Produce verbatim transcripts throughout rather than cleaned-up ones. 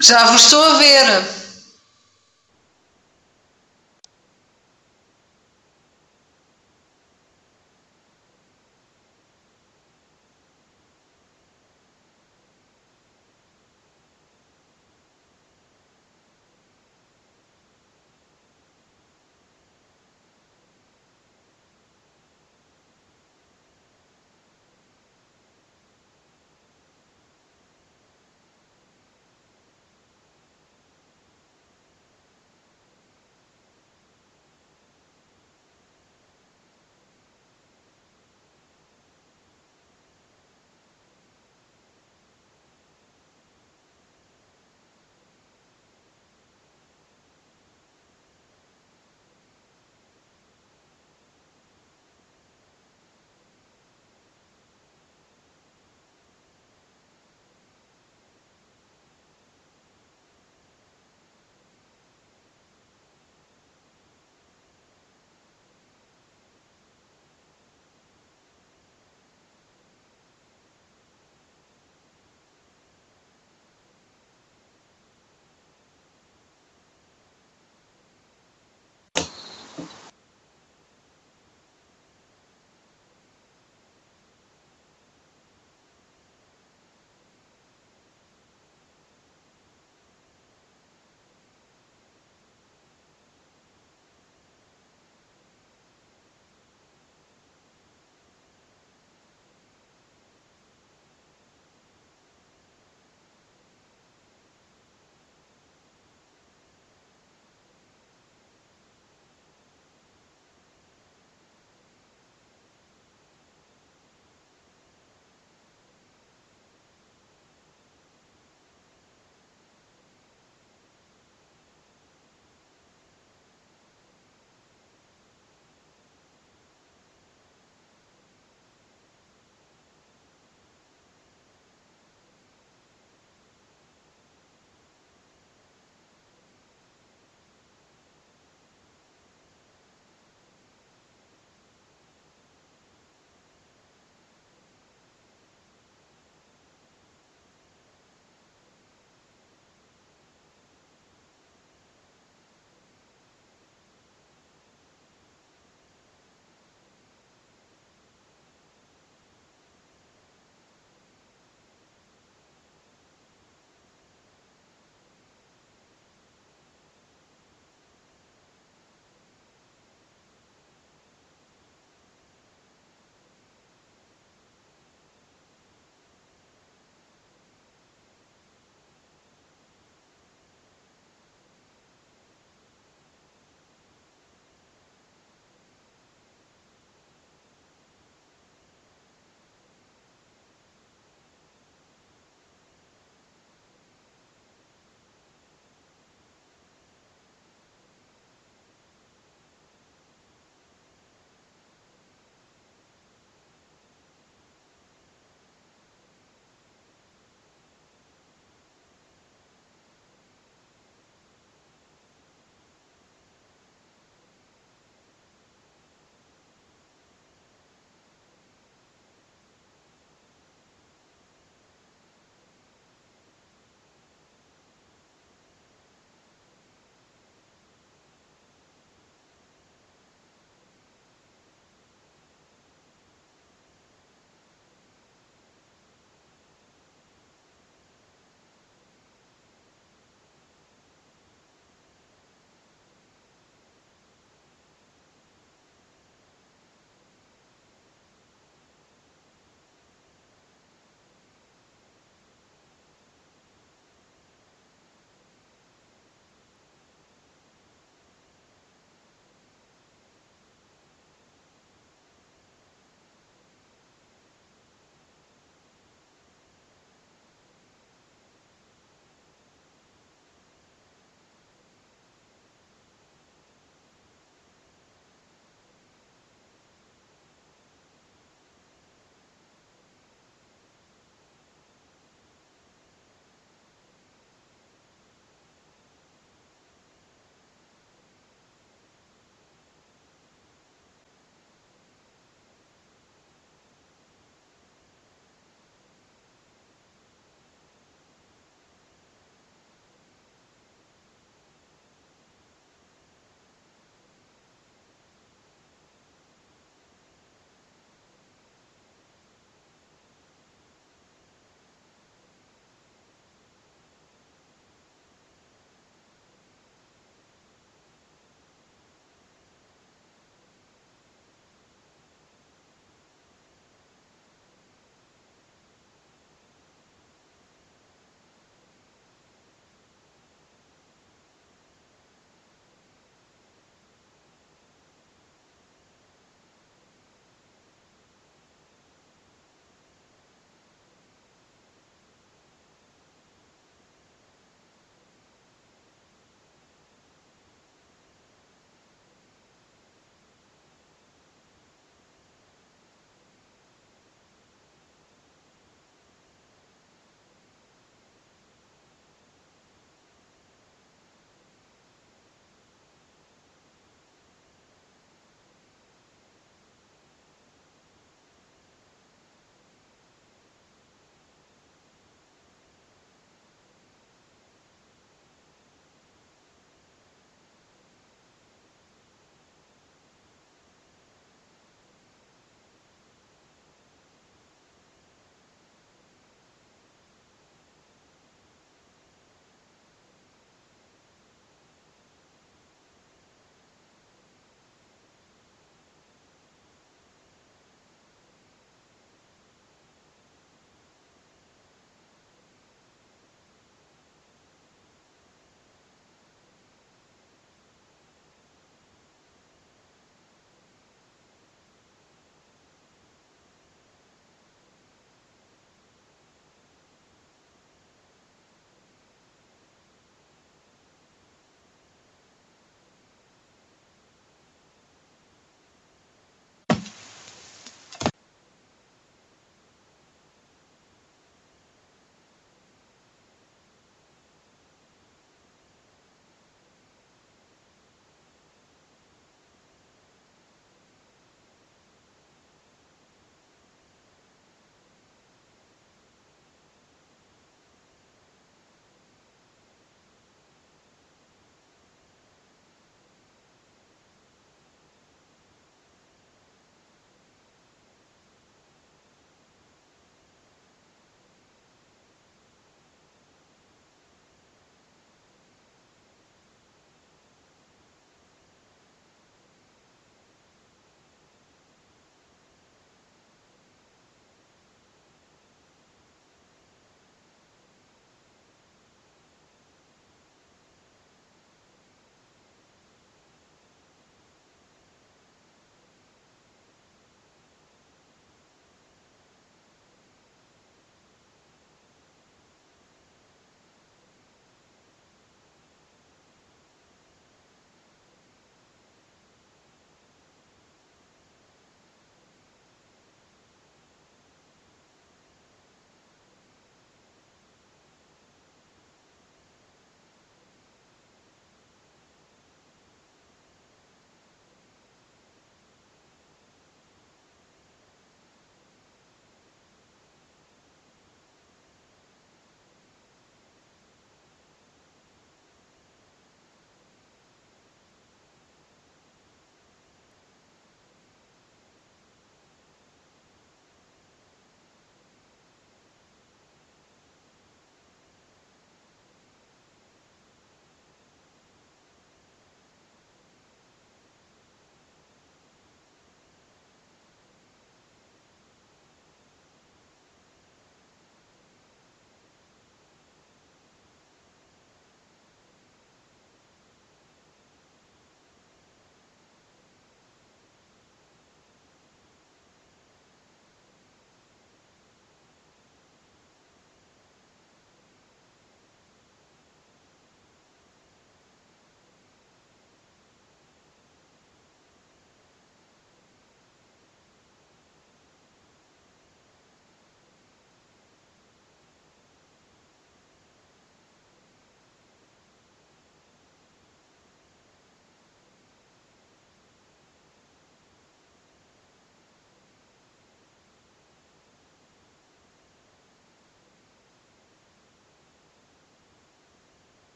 Já vos estou a ver.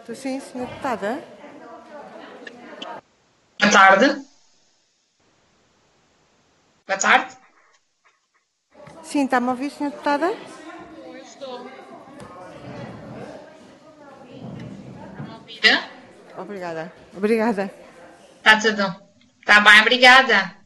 Estou sim, senhora Deputada? Boa tarde. Boa tarde. Sim, está-me a ouvir, senhora Deputada? Eu estou. Está-me a ouvir? Obrigada. Obrigada. Está tudo. Está bem, obrigada.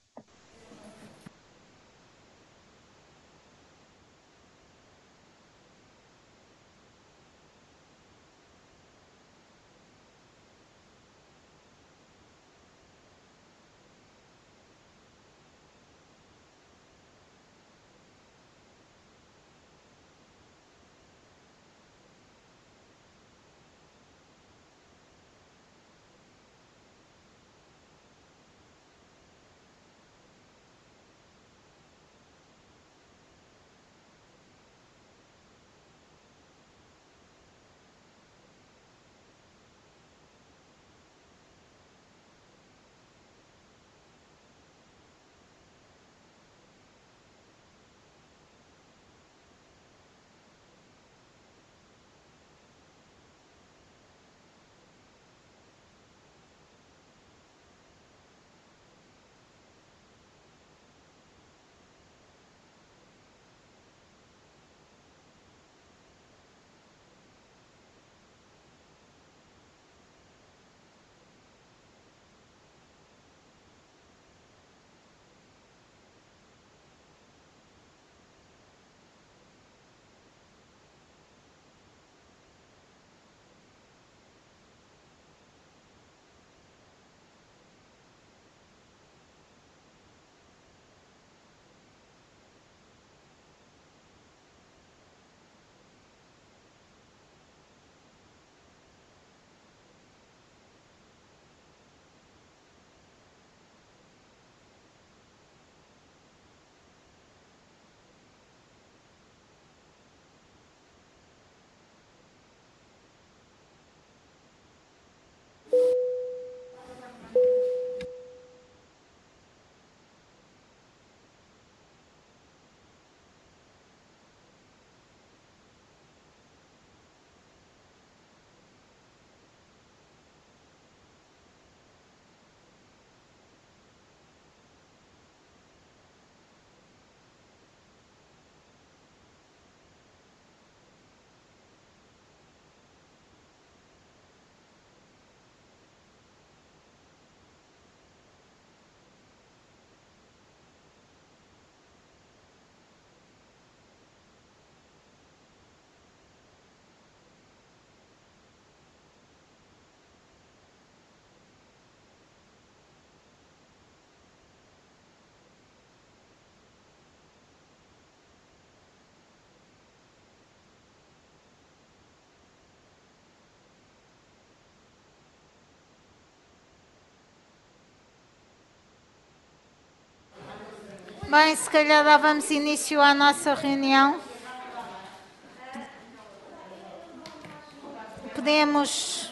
Bem, se calhar dávamos início à nossa reunião. Podemos,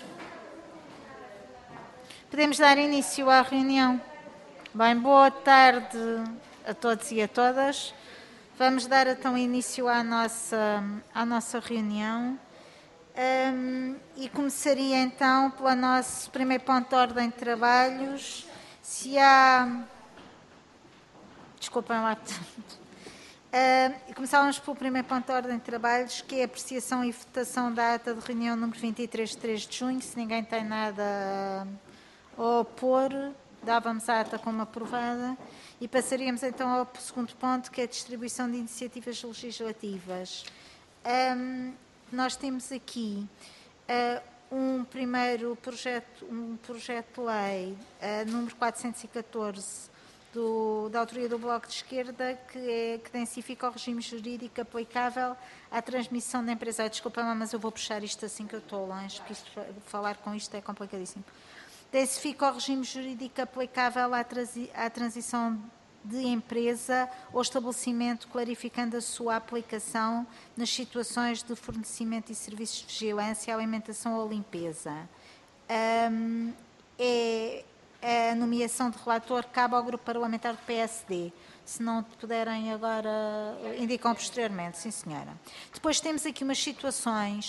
podemos dar início à reunião. Bem, boa tarde a todos e a todas. Vamos dar então início à nossa, à nossa reunião. Um, e começaria então pelo nosso primeiro ponto de ordem de trabalhos. Se há... Desculpem lá. Uh, começávamos pelo primeiro ponto de ordem de trabalhos, que é a apreciação e votação da ata de reunião número vinte e três de três de junho. Se ninguém tem nada a opor, dávamos a ata como aprovada. E passaríamos então ao segundo ponto, que é a distribuição de iniciativas legislativas. Um, nós temos aqui uh, um primeiro projeto, um projeto de lei, uh, número quatrocentos e catorze, Do, da autoria do Bloco de Esquerda, que, é, que densifica o regime jurídico aplicável à transmissão da empresa. Desculpa-me, mas eu vou puxar isto assim que eu estou longe, porque isto, falar com isto é complicadíssimo. Densifica o regime jurídico aplicável à, transi, à transição de empresa ou estabelecimento, clarificando a sua aplicação nas situações de fornecimento de serviços de vigilância, alimentação ou limpeza. Um, é... A nomeação de relator cabe ao grupo parlamentar do P S D. Se não puderem agora, indicam posteriormente, sim senhora. Depois temos aqui umas situações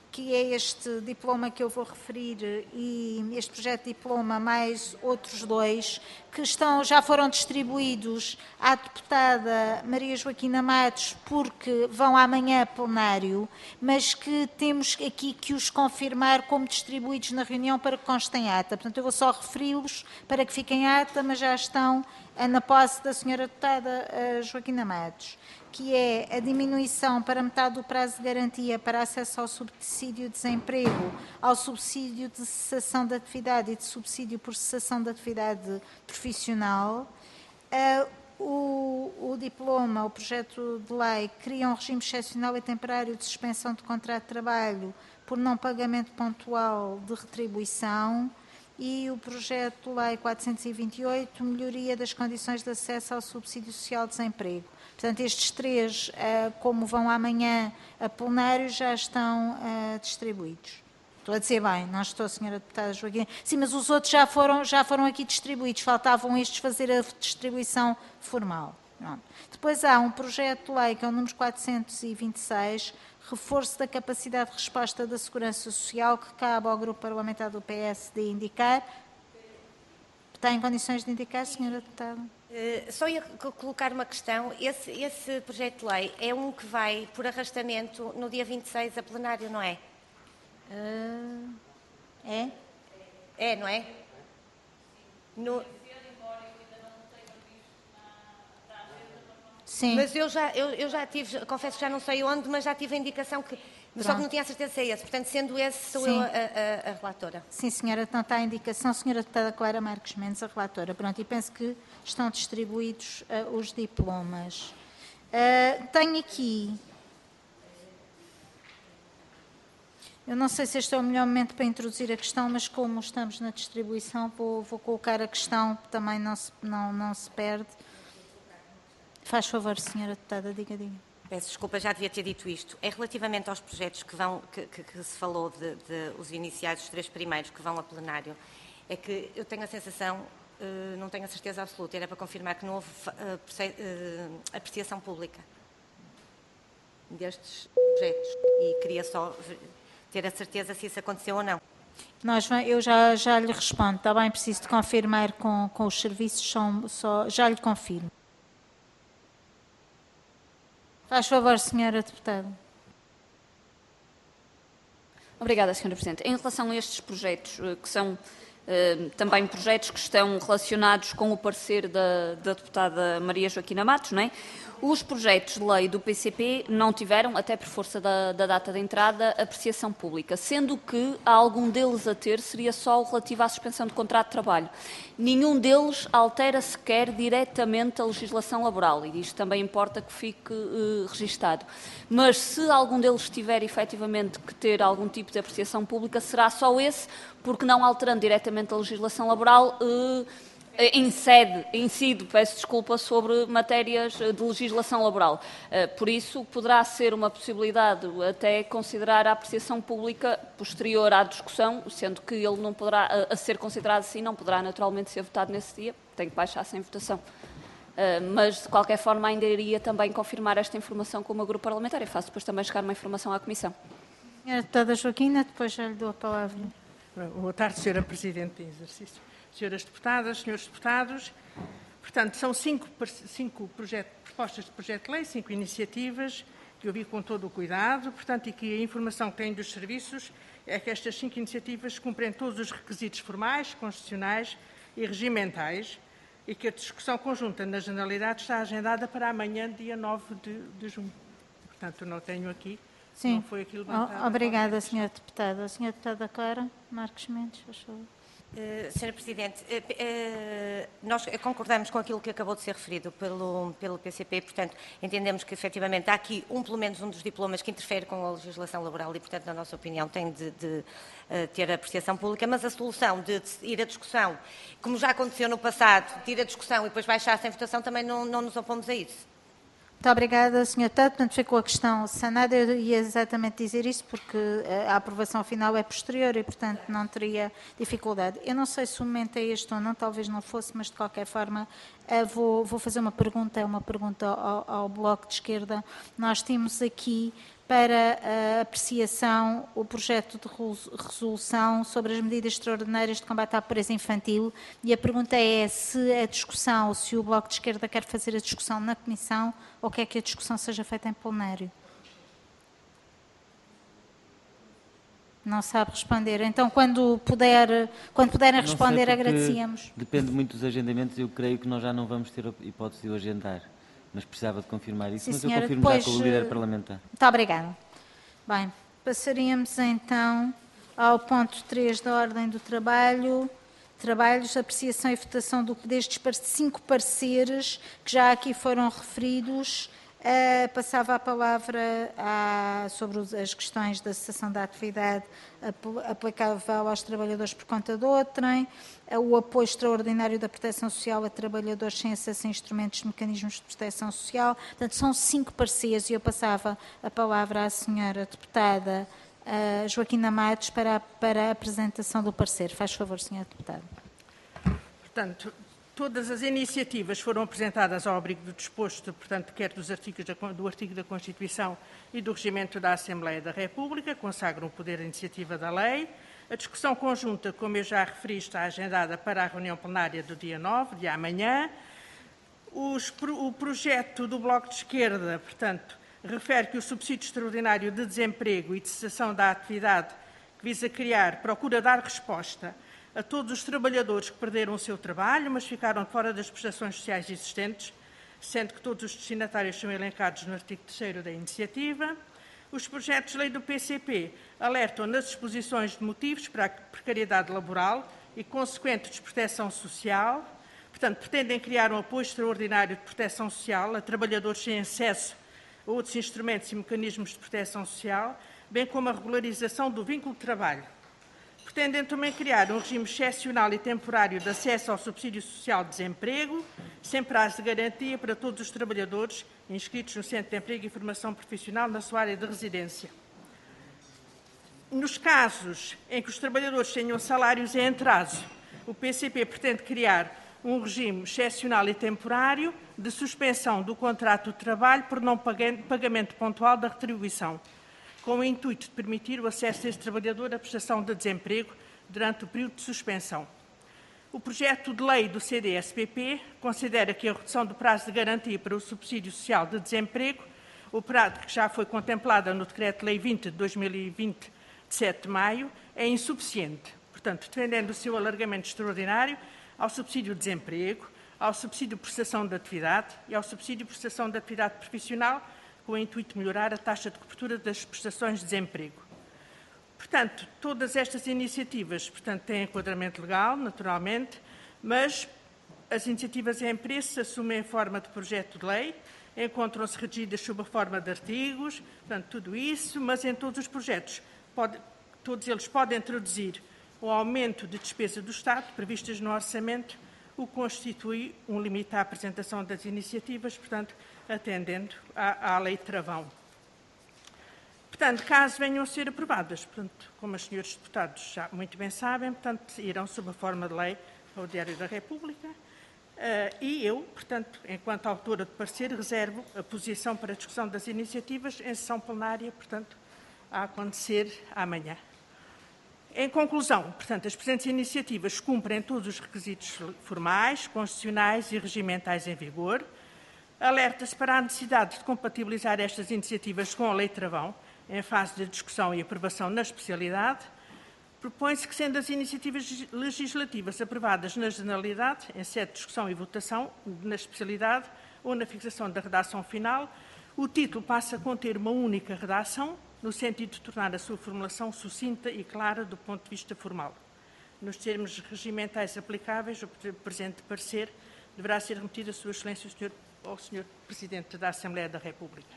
que é este diploma que eu vou referir e este projeto de diploma, mais outros dois, que estão, já foram distribuídos à deputada Maria Joaquina Matos, porque vão amanhã a plenário, mas que temos aqui que os confirmar como distribuídos na reunião para que constem ata. Portanto, eu vou só referi-los para que fiquem ata, mas já estão na posse da senhora deputada Joaquina Matos, que é a diminuição para metade do prazo de garantia para acesso ao subsídio de desemprego, ao subsídio de cessação de atividade e de subsídio por cessação de atividade profissional. Uh, o, o diploma, o projeto de lei, cria um regime excepcional e temporário de suspensão de contrato de trabalho por não pagamento pontual de retribuição. E o projeto de lei quatrocentos e vinte e oito, melhoria das condições de acesso ao subsídio social de desemprego. Portanto, estes três, como vão amanhã a plenário, já estão distribuídos. Estou a dizer bem, não estou, senhora deputada Joaquina. Sim, mas os outros já foram, já foram aqui distribuídos, faltavam estes fazer a distribuição formal. Pronto. Depois há um projeto de lei, que é o número quatrocentos e vinte e seis, reforço da capacidade de resposta da Segurança Social, que cabe ao grupo parlamentar do P S de indicar. Está em condições de indicar, senhora deputada? Uh, só ia colocar uma questão. Esse, esse projeto de lei é um que vai, por arrastamento, no dia vinte e seis a plenário, não é? Uh, é? É, não é? No... Sim. Mas eu já, eu, eu já tive, confesso que já não sei onde, mas já tive a indicação que... Pronto. Só que não tinha a certeza se é esse. Portanto, sendo esse, sou Sim. eu a, a, a relatora. Sim, senhora, então está a indicação. Senhora deputada Clara Marques Mendes, a relatora. Pronto, e penso que estão distribuídos uh, os diplomas. Uh, tenho aqui... Eu não sei se este é o melhor momento para introduzir a questão, mas como estamos na distribuição, vou, vou colocar a questão, que também não se, não, não se perde. Faz favor, senhora deputada, diga, diga. Peço desculpa, já devia ter dito isto. É relativamente aos projetos que, vão, que, que, que se falou de, de os iniciais, os três primeiros que vão a plenário, é que eu tenho a sensação, uh, não tenho a certeza absoluta, era para confirmar que não houve uh, uh, apreciação pública destes projetos e queria só ter a certeza se isso aconteceu ou não. Nós, eu já, já lhe respondo, está bem, preciso de confirmar com, com os serviços, só, só, já lhe confirmo. Faz favor, senhora deputada. Obrigada, senhora Presidente. Em relação a estes projetos, que são eh, também projetos que estão relacionados com o parecer da, da deputada Maria Joaquina Matos, não é? Os projetos de lei do P C P não tiveram, até por força da, da data de entrada, apreciação pública, sendo que há algum deles a ter seria só o relativo à suspensão de contrato de trabalho. Nenhum deles altera sequer diretamente a legislação laboral, e isto também importa que fique eh, registado. Mas se algum deles tiver efetivamente que ter algum tipo de apreciação pública, será só esse, porque não alterando diretamente a legislação laboral, eh, incide, incide, peço desculpa, sobre matérias de legislação laboral. Por isso, poderá ser uma possibilidade até considerar a apreciação pública posterior à discussão, sendo que ele não poderá, a ser considerado assim, não poderá naturalmente ser votado nesse dia, tem que baixar sem votação. Mas, de qualquer forma, ainda iria também confirmar esta informação com o meu grupo parlamentar e faço depois também chegar uma informação à Comissão. Senhora deputada Joaquina, depois já lhe dou a palavra. Boa tarde, senhora Presidente em exercício. Senhoras deputadas, senhores deputados, portanto, são cinco, cinco projeto, propostas de projeto de lei, cinco iniciativas, que eu vi com todo o cuidado, portanto, e que a informação que tenho dos serviços é que estas cinco iniciativas cumprem todos os requisitos formais, constitucionais e regimentais, e que a discussão conjunta na generalidade está agendada para amanhã, dia nove de, de junho. Portanto, não tenho aqui, Sim. não foi aqui levantado. Obrigada, senhora deputada. A senhora deputada Clara Marques Mendes, por favor. Uh, senhora Presidente, uh, uh, nós concordamos com aquilo que acabou de ser referido pelo, pelo P C P, portanto, entendemos que, efetivamente, há aqui um, pelo menos um dos diplomas que interfere com a legislação laboral e, portanto, na nossa opinião, tem de, de uh, ter apreciação pública, mas a solução de, de ir à discussão, como já aconteceu no passado, de ir à discussão e depois baixar sem votação, também não, não nos opomos a isso. Muito obrigada, senhora deputada. Portanto, ficou a questão sanada. Eu ia exatamente dizer isso, porque a aprovação final é posterior e, portanto, não teria dificuldade. Eu não sei se o momento é este ou não, talvez não fosse, mas, de qualquer forma, vou, vou fazer uma pergunta, é uma pergunta ao, ao Bloco de Esquerda. Nós temos aqui para a apreciação o projeto de resolução sobre as medidas extraordinárias de combate à pobreza infantil, e a pergunta é se a discussão, se o Bloco de Esquerda quer fazer a discussão na Comissão ou quer que a discussão seja feita em plenário. Não sabe responder. Então, quando, puder, quando puderem responder, agradecíamos. Depende muito dos agendamentos. Eu creio que nós já não vamos ter a hipótese de o agendar. Mas precisava de confirmar isso. Sim, mas senhora, eu confirmo depois, já com o líder parlamentar. Muito obrigada. Bem, passaríamos então ao ponto três da ordem do trabalho. Trabalhos, apreciação e votação do, destes cinco pareceres que já aqui foram referidos. Uh, passava a palavra a, sobre os, as questões da cessação da atividade apl aplicável aos trabalhadores por conta de outrem, uh, o apoio extraordinário da proteção social a trabalhadores sem acesso a instrumentos de mecanismos de proteção social. Portanto, são cinco pareceres e eu passava a palavra à senhora deputada uh, Joaquina Matos para a, para a apresentação do parecer. Faz favor, senhora deputada. Portanto, todas as iniciativas foram apresentadas ao abrigo do disposto, portanto, quer dos artigos da, do artigo da Constituição e do Regimento da Assembleia da República, consagram o poder de iniciativa da lei. A discussão conjunta, como eu já referi, está agendada para a reunião plenária do dia nove, de amanhã. Os, o projeto do Bloco de Esquerda, portanto, refere que o subsídio extraordinário de desemprego e de cessação da atividade que visa criar procura dar resposta a todos os trabalhadores que perderam o seu trabalho, mas ficaram fora das prestações sociais existentes, sendo que todos os destinatários são elencados no artigo terceiro da iniciativa. Os projetos de lei do P C P alertam nas exposições de motivos para a precariedade laboral e consequente desproteção social. Portanto, pretendem criar um apoio extraordinário de proteção social a trabalhadores sem acesso a outros instrumentos e mecanismos de proteção social, bem como a regularização do vínculo de trabalho. Pretendem também criar um regime excepcional e temporário de acesso ao subsídio social de desemprego, sem prazo de garantia para todos os trabalhadores inscritos no Centro de Emprego e Formação Profissional na sua área de residência. Nos casos em que os trabalhadores tenham salários em atraso, o P C P pretende criar um regime excepcional e temporário de suspensão do contrato de trabalho por não pagamento pontual da retribuição, com o intuito de permitir o acesso deste trabalhador à prestação de desemprego durante o período de suspensão. O projeto de lei do C D S P P considera que a redução do prazo de garantia para o subsídio social de desemprego, o prazo que já foi contemplada no Decreto-Lei vinte de dois mil e vinte, de sete de maio, é insuficiente. Portanto, defendendo o seu alargamento extraordinário ao subsídio de desemprego, ao subsídio de prestação de atividade e ao subsídio de prestação de atividade profissional, com o intuito de melhorar a taxa de cobertura das prestações de desemprego. Portanto, todas estas iniciativas, portanto, têm enquadramento legal, naturalmente, mas as iniciativas em preço assumem a forma de projeto de lei, encontram-se redigidas sob a forma de artigos, portanto, tudo isso, mas em todos os projetos, pode, todos eles podem introduzir o aumento de despesa do Estado, previstas no orçamento, o que constitui um limite à apresentação das iniciativas, portanto, atendendo à, à lei travão. Portanto, caso venham a ser aprovadas, portanto, como os senhores deputados já muito bem sabem, portanto, irão sob a forma de lei ao Diário da República, uh, e eu, portanto, enquanto autora de parecer, reservo a posição para a discussão das iniciativas em sessão plenária, portanto, a acontecer amanhã. Em conclusão, portanto, as presentes iniciativas cumprem todos os requisitos formais, constitucionais e regimentais em vigor. Alerta-se para a necessidade de compatibilizar estas iniciativas com a Lei Travão, em fase de discussão e aprovação na especialidade. Propõe-se que, sendo as iniciativas legislativas aprovadas na generalidade, em sede de discussão e votação, na especialidade ou na fixação da redação final, o título passa a conter uma única redação, no sentido de tornar a sua formulação sucinta e clara do ponto de vista formal. Nos termos regimentais aplicáveis, o presente parecer deverá ser remetido a Sua Excelência ao senhor Presidente da Assembleia da República.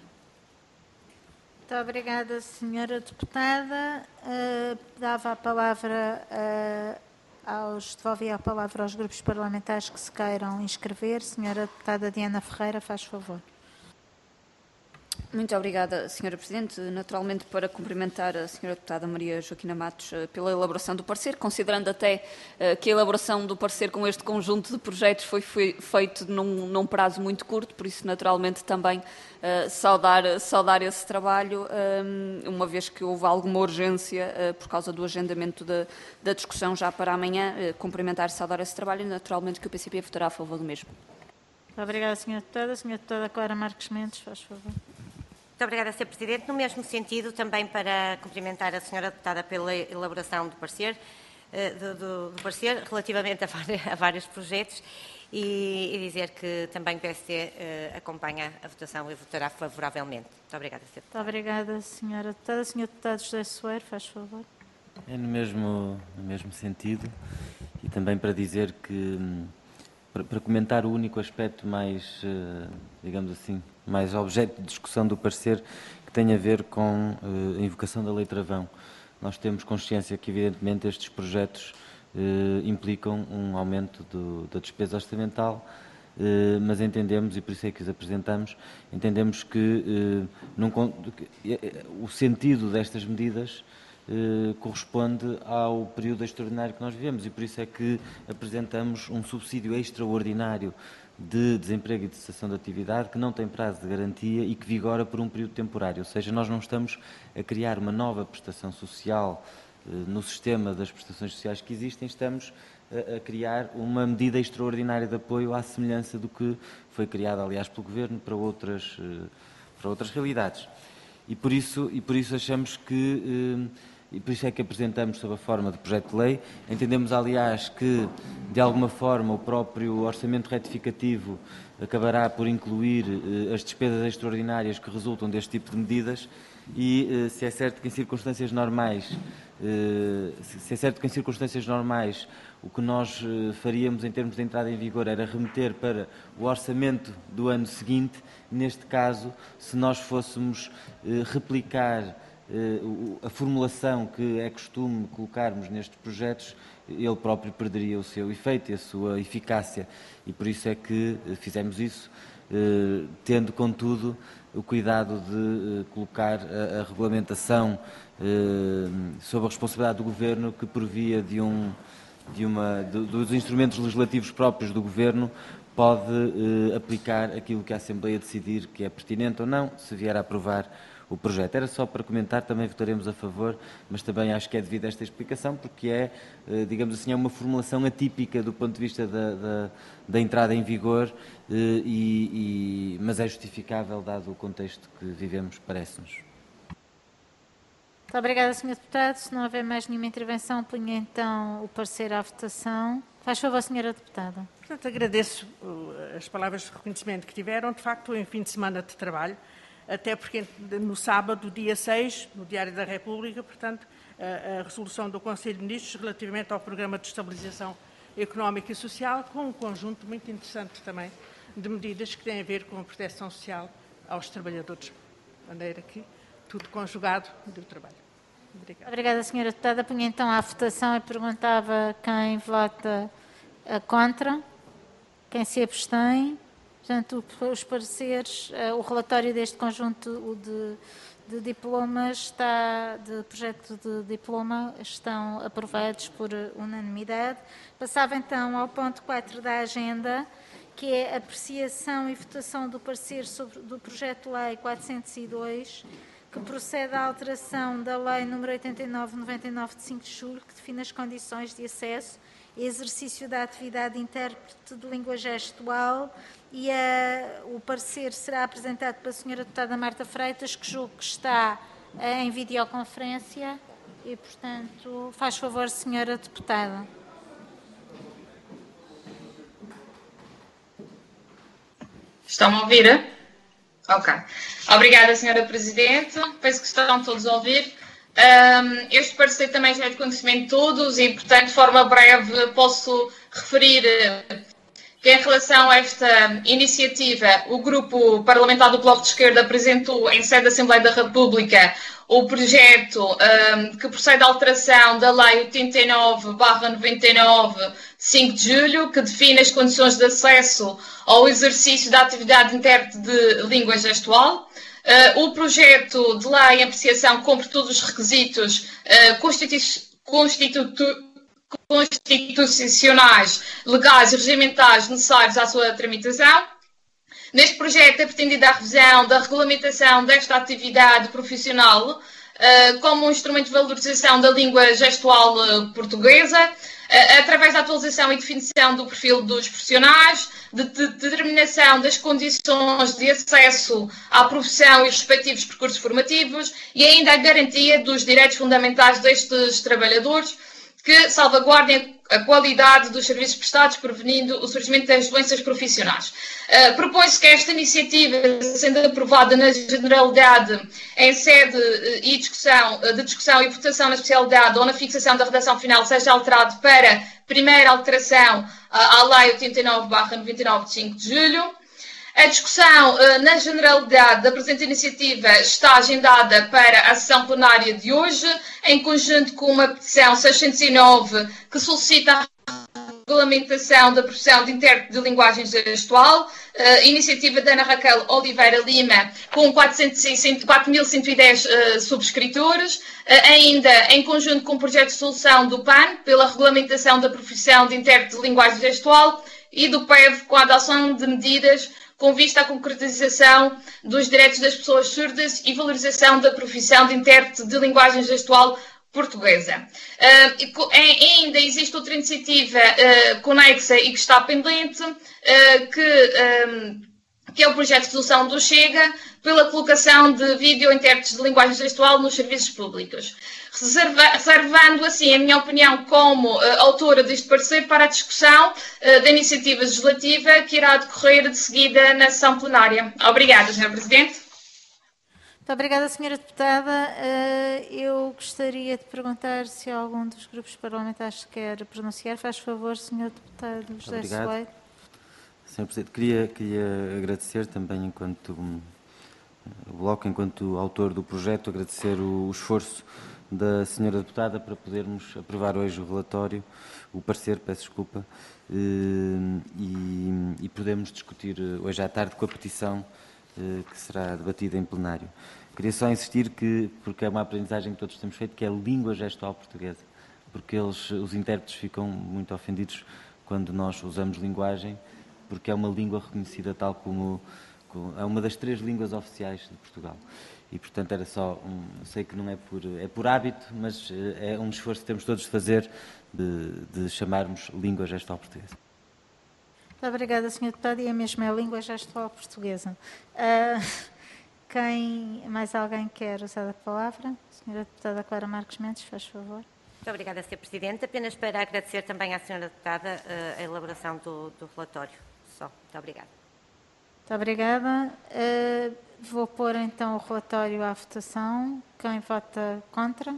Muito obrigada, senhora deputada. Uh, dava a palavra uh, aos, devolvia a palavra aos grupos parlamentares que se queiram inscrever. Senhora deputada Diana Ferreira, faz favor. Muito obrigada, senhora Presidente. Naturalmente, para cumprimentar a senhora Deputada Maria Joaquina Matos pela elaboração do parecer, considerando até que a elaboração do parecer com este conjunto de projetos foi feito num, num prazo muito curto, por isso, naturalmente, também uh, saudar, saudar esse trabalho, um, uma vez que houve alguma urgência uh, por causa do agendamento da, da discussão já para amanhã, uh, cumprimentar e saudar esse trabalho e, naturalmente, que o P C P votará a favor do mesmo. Muito obrigada, senhora Deputada. Senhora Deputada Clara Marques Mendes, faz favor. Muito obrigada, senhor Presidente. No mesmo sentido, também para cumprimentar a senhora Deputada pela elaboração do parecer, do, do, do parecer relativamente a, várias, a vários projetos e, e dizer que também o P S D uh, acompanha a votação e votará favoravelmente. Muito obrigada, senhora Deputada. Muito obrigada, senhora Deputada. Senhor Deputado José Soeiro, faz favor. É no mesmo, no mesmo sentido e também para dizer que, para, para comentar o único aspecto mais, uh, digamos assim, mais objeto de discussão do parecer que tem a ver com uh, a invocação da Lei Travão. Nós temos consciência que, evidentemente, estes projetos uh, implicam um aumento do, da despesa orçamental, uh, mas entendemos, e por isso é que os apresentamos, entendemos que, uh, num, que o sentido destas medidas uh, corresponde ao período extraordinário que nós vivemos e por isso é que apresentamos um subsídio extraordinário de desemprego e de cessação de atividade que não tem prazo de garantia e que vigora por um período temporário. Ou seja, nós não estamos a criar uma nova prestação social eh, no sistema das prestações sociais que existem, estamos a, a criar uma medida extraordinária de apoio à semelhança do que foi criada, aliás, pelo Governo para outras, eh, para outras realidades. E por isso, e por isso achamos que... Eh, E por isso é que apresentamos sob a forma de projeto de lei. Entendemos, aliás, que, de alguma forma, o próprio orçamento retificativo acabará por incluir eh, as despesas extraordinárias que resultam deste tipo de medidas e, eh, se é certo que em circunstâncias normais, eh, se é certo que em circunstâncias normais o que nós eh, faríamos em termos de entrada em vigor era remeter para o orçamento do ano seguinte, neste caso, se nós fôssemos eh, replicar a formulação que é costume colocarmos nestes projetos, ele próprio perderia o seu efeito e a sua eficácia e por isso é que fizemos isso, tendo contudo o cuidado de colocar a, a regulamentação sob a responsabilidade do Governo que por via de um, de uma, de, dos instrumentos legislativos próprios do Governo pode aplicar aquilo que a Assembleia decidir que é pertinente ou não, se vier a aprovar o projeto. Era só para comentar, também votaremos a favor, mas também acho que é devido a esta explicação, porque é, digamos assim, é uma formulação atípica do ponto de vista da, da, da entrada em vigor, e, e, mas é justificável dado o contexto que vivemos, parece-nos. Muito obrigada, senhor Deputado. Se não houver mais nenhuma intervenção, ponho então o parecer à votação. Faz favor, senhora Deputada. Portanto, agradeço as palavras de reconhecimento que tiveram. De facto, foi um fim de semana de trabalho, até porque no sábado, dia seis, no Diário da República, portanto, a, a resolução do Conselho de Ministros relativamente ao Programa de Estabilização Económica e Social, com um conjunto muito interessante também de medidas que têm a ver com a proteção social aos trabalhadores, de maneira que tudo conjugado do trabalho. Obrigada. Obrigada, senhora Deputada. Punha então à votação e perguntava quem vota contra, quem se abstém. Portanto, os pareceres, o relatório deste conjunto de, de diplomas, está, de projeto de diploma, estão aprovados por unanimidade. Passava então ao ponto quatro da agenda, que é a apreciação e votação do parecer sobre, do projeto de lei quatrocentos e dois, que procede à alteração da lei número oitenta e nove noventa e nove de cinco de julho, que define as condições de acesso e exercício da atividade de intérprete de língua gestual, e a, o parecer será apresentado pela senhora Deputada Marta Freitas, que julgo que está em videoconferência e, portanto, faz favor, senhora Deputada. Estão a ouvir? Ok. Obrigada, senhora Presidente. Penso que estão todos a ouvir. Um, este parecer também já é de conhecimento de todos e, portanto, de forma breve, posso referir que, em relação a esta iniciativa, o Grupo Parlamentar do Bloco de Esquerda apresentou, em sede da Assembleia da República, o projeto um, que procede à alteração da Lei oitenta e nove barra noventa e nove, de cinco de julho, que define as condições de acesso ao exercício da atividade de intérprete de língua gestual. Uh, o projeto de lei em apreciação cumpre todos os requisitos uh, constitu- constitu- constitucionais, legais e regimentais necessários à sua tramitação. Neste projeto é pretendida a revisão da regulamentação desta atividade profissional uh, como um instrumento de valorização da língua gestual uh, portuguesa, uh, através da atualização e definição do perfil dos profissionais, de, de, de determinação das condições de acesso à profissão e os respectivos percursos formativos e ainda a garantia dos direitos fundamentais destes trabalhadores, que salvaguardem a qualidade dos serviços prestados, prevenindo o surgimento das doenças profissionais. Uh, Propõe-se que esta iniciativa, sendo aprovada na generalidade, em sede uh, e discussão, uh, de discussão e votação na especialidade ou na fixação da redação final, seja alterado para primeira alteração uh, à Lei oitenta e nove barra noventa e nove de cinco de julho. A discussão uh, na generalidade da presente iniciativa está agendada para a sessão plenária de hoje, em conjunto com uma petição seiscentos e nove que solicita a regulamentação da profissão de intérprete de linguagem gestual, uh, iniciativa da Ana Raquel Oliveira Lima, com quatro mil cento e dez uh, subscritores, uh, ainda em conjunto com o projeto de solução do P A N, pela regulamentação da profissão de intérprete de linguagem gestual, e do P E V, com a adoção de medidas com vista à concretização dos direitos das pessoas surdas e valorização da profissão de intérprete de linguagem gestual portuguesa. Uh, ainda existe outra iniciativa uh, conexa e que está pendente, uh, que, um, que é o projeto de resolução do Chega, pela colocação de vídeo-intérpretes de linguagem gestual nos serviços públicos. Reserva, reservando assim a minha opinião como uh, autora deste parecer para a discussão uh, da iniciativa legislativa que irá decorrer de seguida na sessão plenária. Obrigada, senhora Presidente. Muito obrigada, senhora Deputada. Uh, eu gostaria de perguntar se algum dos grupos parlamentares quer pronunciar. Faz favor, senhor Deputado José Obrigado. Soeiro. senhor Presidente, queria, queria agradecer também, enquanto um, o Bloco, enquanto autor do projeto, agradecer o, o esforço da senhora Deputada para podermos aprovar hoje o relatório, o parecer, peço desculpa, e, e podemos discutir hoje à tarde com a petição que será debatida em plenário. Queria só insistir que, porque é uma aprendizagem que todos temos feito, que é a língua gestual portuguesa, porque eles, os intérpretes ficam muito ofendidos quando nós usamos linguagem, porque é uma língua reconhecida tal como, como é uma das três línguas oficiais de Portugal. E, portanto, era só, um, sei que não é por, é por hábito, mas é um esforço que temos todos de fazer de, de chamarmos língua gestual portuguesa. Muito obrigada, senhor Deputado. E a mesma é a língua gestual portuguesa. Uh, quem, mais alguém quer usar a palavra? Senhora Deputada Clara Marques Mendes, faz favor. Muito obrigada, senhor Presidente. Apenas para agradecer também à senhora Deputada uh, a elaboração do, do relatório. Só. Muito obrigada. Muito obrigada. Uh, vou pôr então o relatório à votação. Quem vota contra?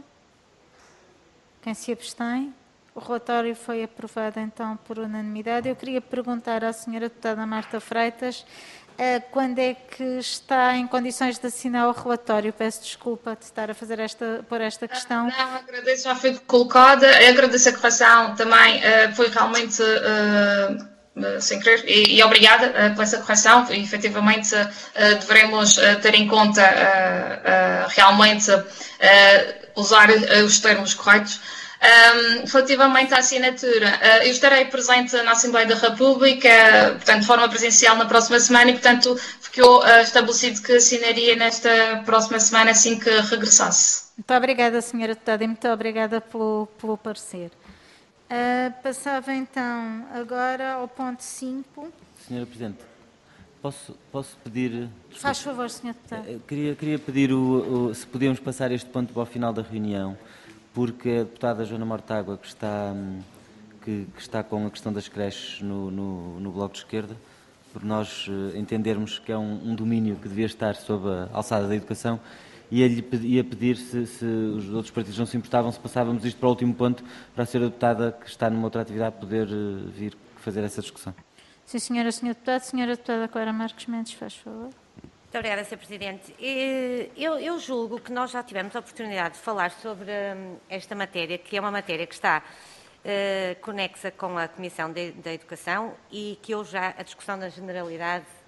Quem se abstém? O relatório foi aprovado então por unanimidade. Eu queria perguntar à senhora Deputada Marta Freitas uh, quando é que está em condições de assinar o relatório. Peço desculpa de estar a fazer esta, por esta questão. Não, agradeço, já foi colocada. Agradeço a correção também, uh, foi realmente... Uh, sem querer, e, e obrigada uh, por essa correção, e efetivamente uh, devemos uh, ter em conta uh, uh, realmente uh, usar uh, os termos corretos. Um, relativamente à assinatura, uh, eu estarei presente na Assembleia da República, portanto, de forma presencial na próxima semana, e, portanto, ficou uh, estabelecido que assinaria nesta próxima semana assim que regressasse. Muito obrigada, senhora Deputada, e muito obrigada pelo, pelo parecer. Uh, passava então agora ao ponto cinco. senhora Presidente, posso, posso pedir... Desculpe, Faz favor, senhor Deputado. Queria, queria pedir o, o, se podíamos passar este ponto para o final da reunião, porque a deputada Joana Mortágua, que está, que, que está com a questão das creches no, no, no Bloco de Esquerda, por nós uh, entendermos que é um, um domínio que devia estar sob a alçada da educação, ia-lhe ia pedir se, se os outros partidos não se importavam, se passávamos isto para o último ponto, para a senhora deputada que está numa outra atividade poder uh, vir fazer essa discussão. Sim, senhora, senhor Deputado. Senhora Deputada Clara Marques Mendes, faz favor. Muito obrigada, senhor Presidente. Eu, eu julgo que nós já tivemos a oportunidade de falar sobre hum, esta matéria, que é uma matéria que está uh, conexa com a Comissão da Educação e que hoje já a discussão na generalidade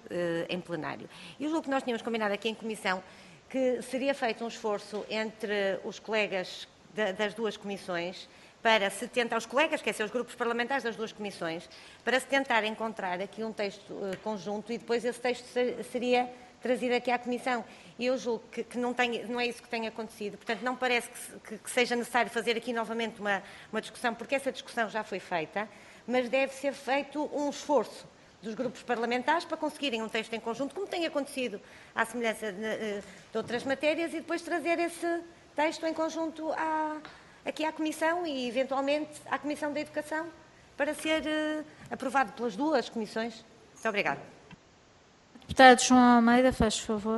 uh, em plenário. Eu julgo que nós tínhamos combinado aqui em comissão que seria feito um esforço entre os colegas da, das duas comissões para se tentar, os colegas, quer dizer, os grupos parlamentares das duas comissões, para se tentar encontrar aqui um texto uh, conjunto e depois esse texto ser, seria trazido aqui à comissão. E eu julgo que, que não, tem, não é isso que tem acontecido. Portanto, não parece que, que, que seja necessário fazer aqui novamente uma, uma discussão, porque essa discussão já foi feita, mas deve ser feito um esforço dos grupos parlamentares para conseguirem um texto em conjunto, como tem acontecido à semelhança de, de outras matérias, e depois trazer esse texto em conjunto à, aqui à Comissão e, eventualmente, à Comissão da Educação, para ser uh, aprovado pelas duas comissões. Muito obrigada. Deputado João Almeida, faz favor.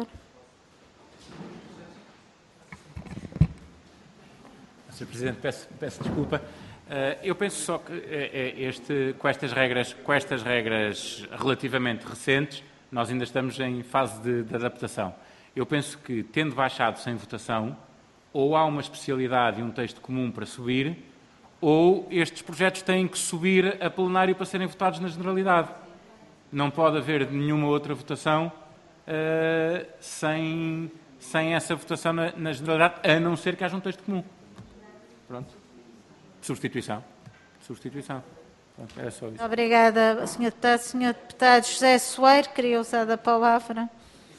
senhor Presidente, peço, peço desculpa. Uh, eu penso só que uh, este, com, estas regras, com estas regras relativamente recentes, nós ainda estamos em fase de, de adaptação. Eu penso que, tendo baixado sem votação, ou há uma especialidade e um texto comum para subir, ou estes projetos têm que subir a plenário para serem votados na generalidade. Não pode haver nenhuma outra votação uh, sem, sem essa votação na, na generalidade, a não ser que haja um texto comum. Pronto. Substituição. Substituição. Pronto, era só isso. Obrigada, senhor Deputado. senhor Deputado José Soeiro, queria usar a palavra.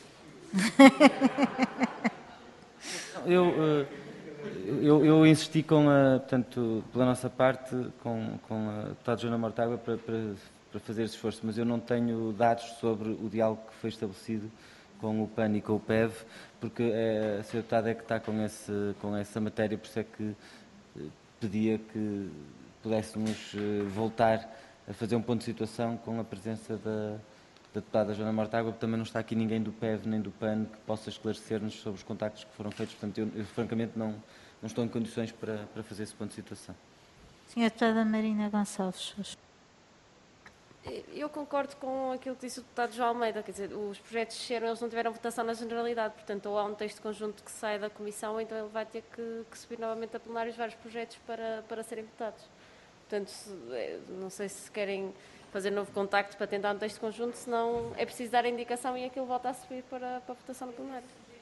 Eu, eu, eu insisti com a, portanto, pela nossa parte, com, com a deputada Joana Mortágua para, para, para fazer esse esforço, mas eu não tenho dados sobre o diálogo que foi estabelecido com o P A N e com o P E V, porque é, a senhora deputada é que está com, esse, com essa matéria, por isso é que pedia que pudéssemos voltar a fazer um ponto de situação com a presença da, da deputada Joana Mortágua, porque também não está aqui ninguém do P E V nem do P A N que possa esclarecer-nos sobre os contactos que foram feitos. Portanto, eu, eu francamente não, não estou em condições para, para fazer esse ponto de situação. senhora Deputada Marina Gonçalves. Eu concordo com aquilo que disse o deputado João Almeida, quer dizer, os projetos desceram, eles não tiveram votação na generalidade, portanto, ou há um texto conjunto que sai da comissão, ou então ele vai ter que, que subir novamente a plenários vários projetos para, para serem votados. Portanto, não sei se querem fazer novo contacto para tentar um texto conjunto, senão é preciso dar a indicação e aquilo volta a subir para, para a votação no plenário.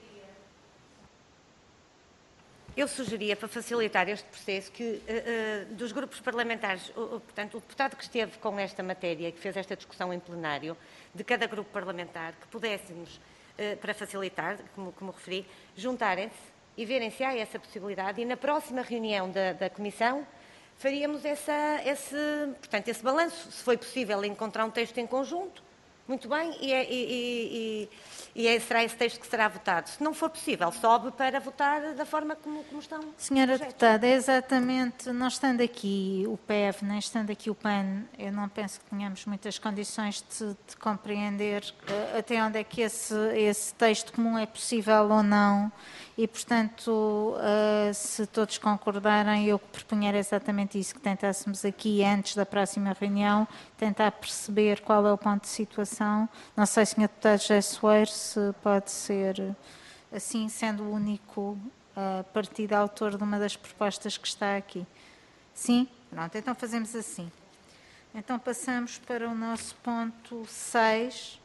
Eu sugeria, para facilitar este processo, que uh, uh, dos grupos parlamentares, uh, uh, portanto, o deputado que esteve com esta matéria, que fez esta discussão em plenário, de cada grupo parlamentar, que pudéssemos, uh, para facilitar, como, como referi, juntarem-se e verem se há essa possibilidade, e na próxima reunião da, da Comissão faríamos essa, esse, portanto, esse balanço, se foi possível encontrar um texto em conjunto, muito bem, e, é, e, e, e é, será esse texto que será votado. Se não for possível, sobe para votar da forma como, como estão. Senhora Deputada, é exatamente, não estando aqui o P E V, nem estando aqui o P A N, eu não penso que tenhamos muitas condições de, de compreender uh, até onde é que esse, esse texto comum é possível ou não, e, portanto, uh, se todos concordarem, eu propunha era exatamente isso, que tentássemos aqui, antes da próxima reunião, tentar perceber qual é o ponto de situação. Não sei, senhor Deputado José Soeiro, se pode ser assim, sendo o único uh, partido autor de uma das propostas que está aqui. Sim? Pronto, então fazemos assim. Então passamos para o nosso ponto seis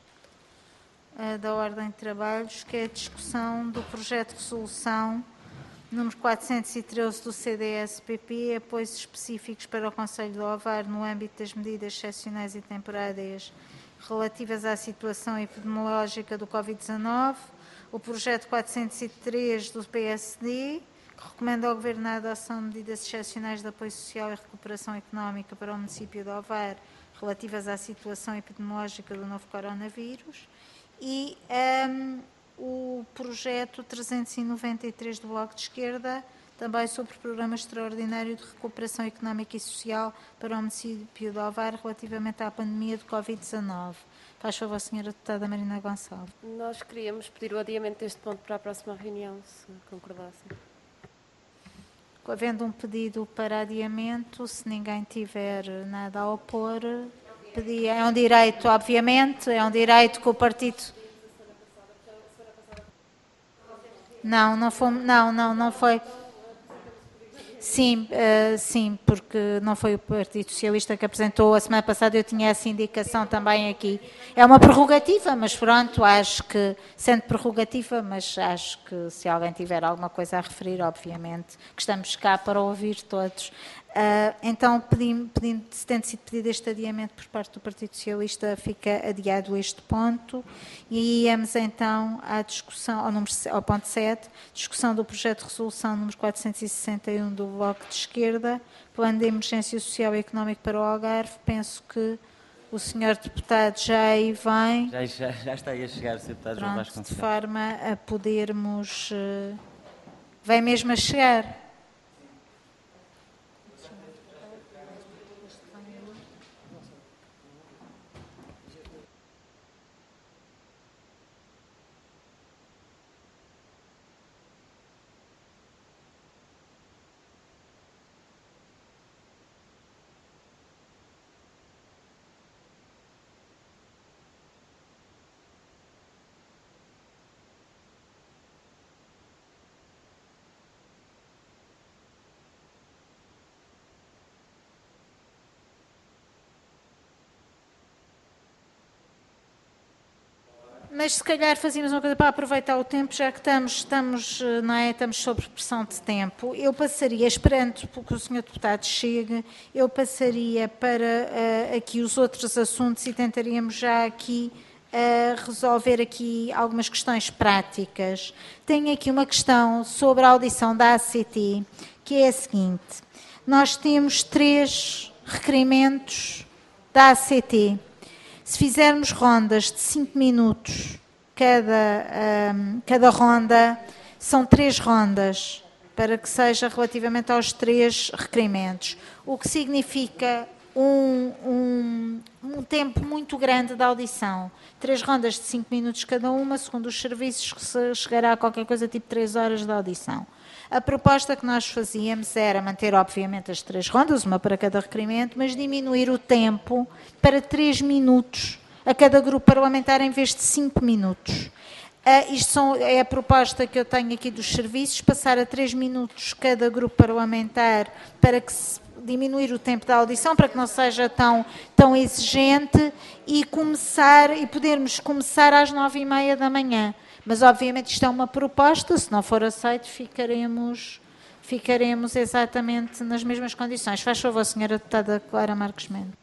uh, da Ordem de Trabalhos, que é a discussão do projeto de resolução número quatrocentos e treze do C D S P P, apoios específicos para o Concelho de Ovar no âmbito das medidas excepcionais e temporárias relativas à situação epidemiológica do Covid dezanove, o projeto quatrocentos e três do P S D, que recomenda ao Governo a adoção de medidas excepcionais de apoio social e recuperação económica para o município de Ovar relativas à situação epidemiológica do novo coronavírus, e um, o projeto trezentos e noventa e três do Bloco de Esquerda, também sobre o Programa Extraordinário de Recuperação Económica e Social para o município de Ovar relativamente à pandemia do Covid dezanove. Faz favor, senhora Deputada Marina Gonçalves. Nós queríamos pedir o adiamento deste ponto para a próxima reunião, se concordassem. Havendo um pedido para adiamento, se ninguém tiver nada a opor, pedia. É um direito, obviamente, é um direito que o partido... Não, não, foi, não, não, não foi... Sim, uh, sim, porque não foi o Partido Socialista que apresentou. A semana passada eu tinha essa indicação também aqui. É uma prerrogativa, mas pronto, acho que, sendo prerrogativa, mas acho que se alguém tiver alguma coisa a referir, obviamente, que estamos cá para ouvir todos. Uh, então, pedindo, pedindo, se tendo sido pedido este adiamento por parte do Partido Socialista, fica adiado este ponto e íamos então à discussão, ao, número, ao ponto sete, discussão do projeto de resolução número quatrocentos e sessenta e um do Bloco de Esquerda, Plano de Emergência Social e Económico para o Algarve. Penso que o senhor Deputado já aí vem. Já, já, já está aí a chegar, senhor Deputado João Vasconcelos. De forma a podermos... Uh, vem mesmo a chegar. Mas se calhar fazíamos uma coisa para aproveitar o tempo, já que estamos, estamos, não é, estamos sob pressão de tempo. Eu passaria, esperando que o senhor Deputado chegue, eu passaria para uh, aqui os outros assuntos e tentaríamos já aqui uh, resolver aqui algumas questões práticas. Tenho aqui uma questão sobre a audição da A C T, que é a seguinte. Nós temos três requerimentos da A C T. Se fizermos rondas de cinco minutos, cada, um, cada ronda, são três rondas, para que seja relativamente aos três requerimentos. O que significa um, um, um tempo muito grande de audição. Três rondas de cinco minutos cada uma, segundo os serviços, chegará a qualquer coisa tipo três horas de audição. A proposta que nós fazíamos era manter, obviamente, as três rondas, uma para cada requerimento, mas diminuir o tempo para três minutos a cada grupo parlamentar em vez de cinco minutos. Uh, isto são, é a proposta que eu tenho aqui dos serviços, passar a três minutos cada grupo parlamentar para que se diminuir o tempo da audição, para que não seja tão, tão exigente e, começar, e podermos começar às nove e meia da manhã. Mas, obviamente, isto é uma proposta, se não for aceito, ficaremos, ficaremos exatamente nas mesmas condições. Faz favor, senhora Deputada Clara Marques Mendes.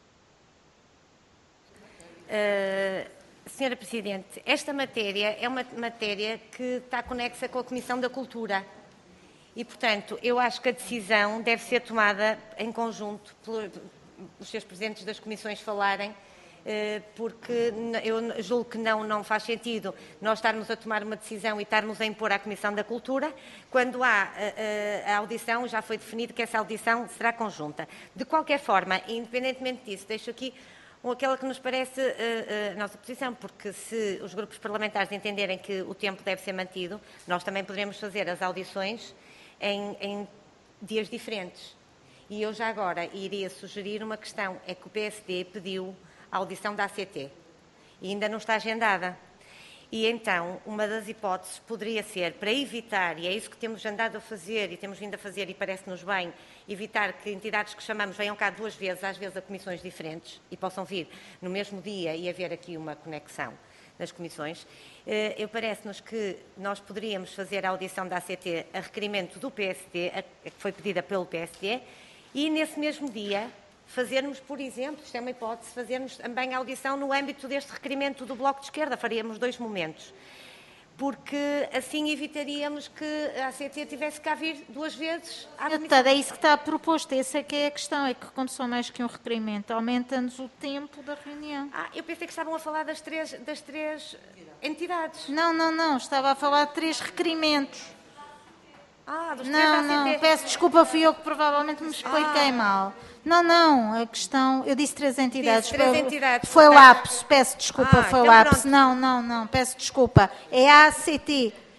Uh, senhora Presidente, esta matéria é uma matéria que está conexa com a Comissão da Cultura e, portanto, eu acho que a decisão deve ser tomada em conjunto, pelos seus presidentes das comissões falarem, porque eu julgo que não, não faz sentido nós estarmos a tomar uma decisão e estarmos a impor à Comissão da Cultura, quando há a, a, a audição, já foi definido que essa audição será conjunta. De qualquer forma, independentemente disso, deixo aqui aquela que nos parece a, a nossa posição, porque se os grupos parlamentares entenderem que o tempo deve ser mantido, nós também poderemos fazer as audições em, em dias diferentes. E eu já agora iria sugerir uma questão, é que o P S D pediu a audição da A C T e ainda não está agendada. E então, uma das hipóteses poderia ser, para evitar, e é isso que temos andado a fazer e temos vindo a fazer e parece-nos bem, evitar que entidades que chamamos venham cá duas vezes, às vezes a comissões diferentes, e possam vir no mesmo dia e haver aqui uma conexão nas comissões. Eu parece-nos que nós poderíamos fazer a audição da A C T a requerimento do P S D, a que foi pedida pelo P S D, e nesse mesmo dia fazermos, por exemplo, isto é uma hipótese, fazermos também a audição no âmbito deste requerimento do Bloco de Esquerda, faríamos dois momentos, porque assim evitaríamos que a A C T tivesse que vir duas vezes à Comissão. É isso que está proposto, essa é que é a questão, é que quando são mais que um requerimento, aumenta-nos o tempo da reunião. Ah, eu pensei que estavam a falar das três, das três entidades. Não, não, não, estava a falar de três requerimentos. Ah, dos não, três A C T. não, peço desculpa, fui eu que provavelmente me expliquei ah. mal. Não, não, a questão... Eu disse três entidades. Disse três foi, entidades. Foi lapso, peço desculpa, ah, foi então lapso. Pronto. Não, não, não, peço desculpa. É a A C T.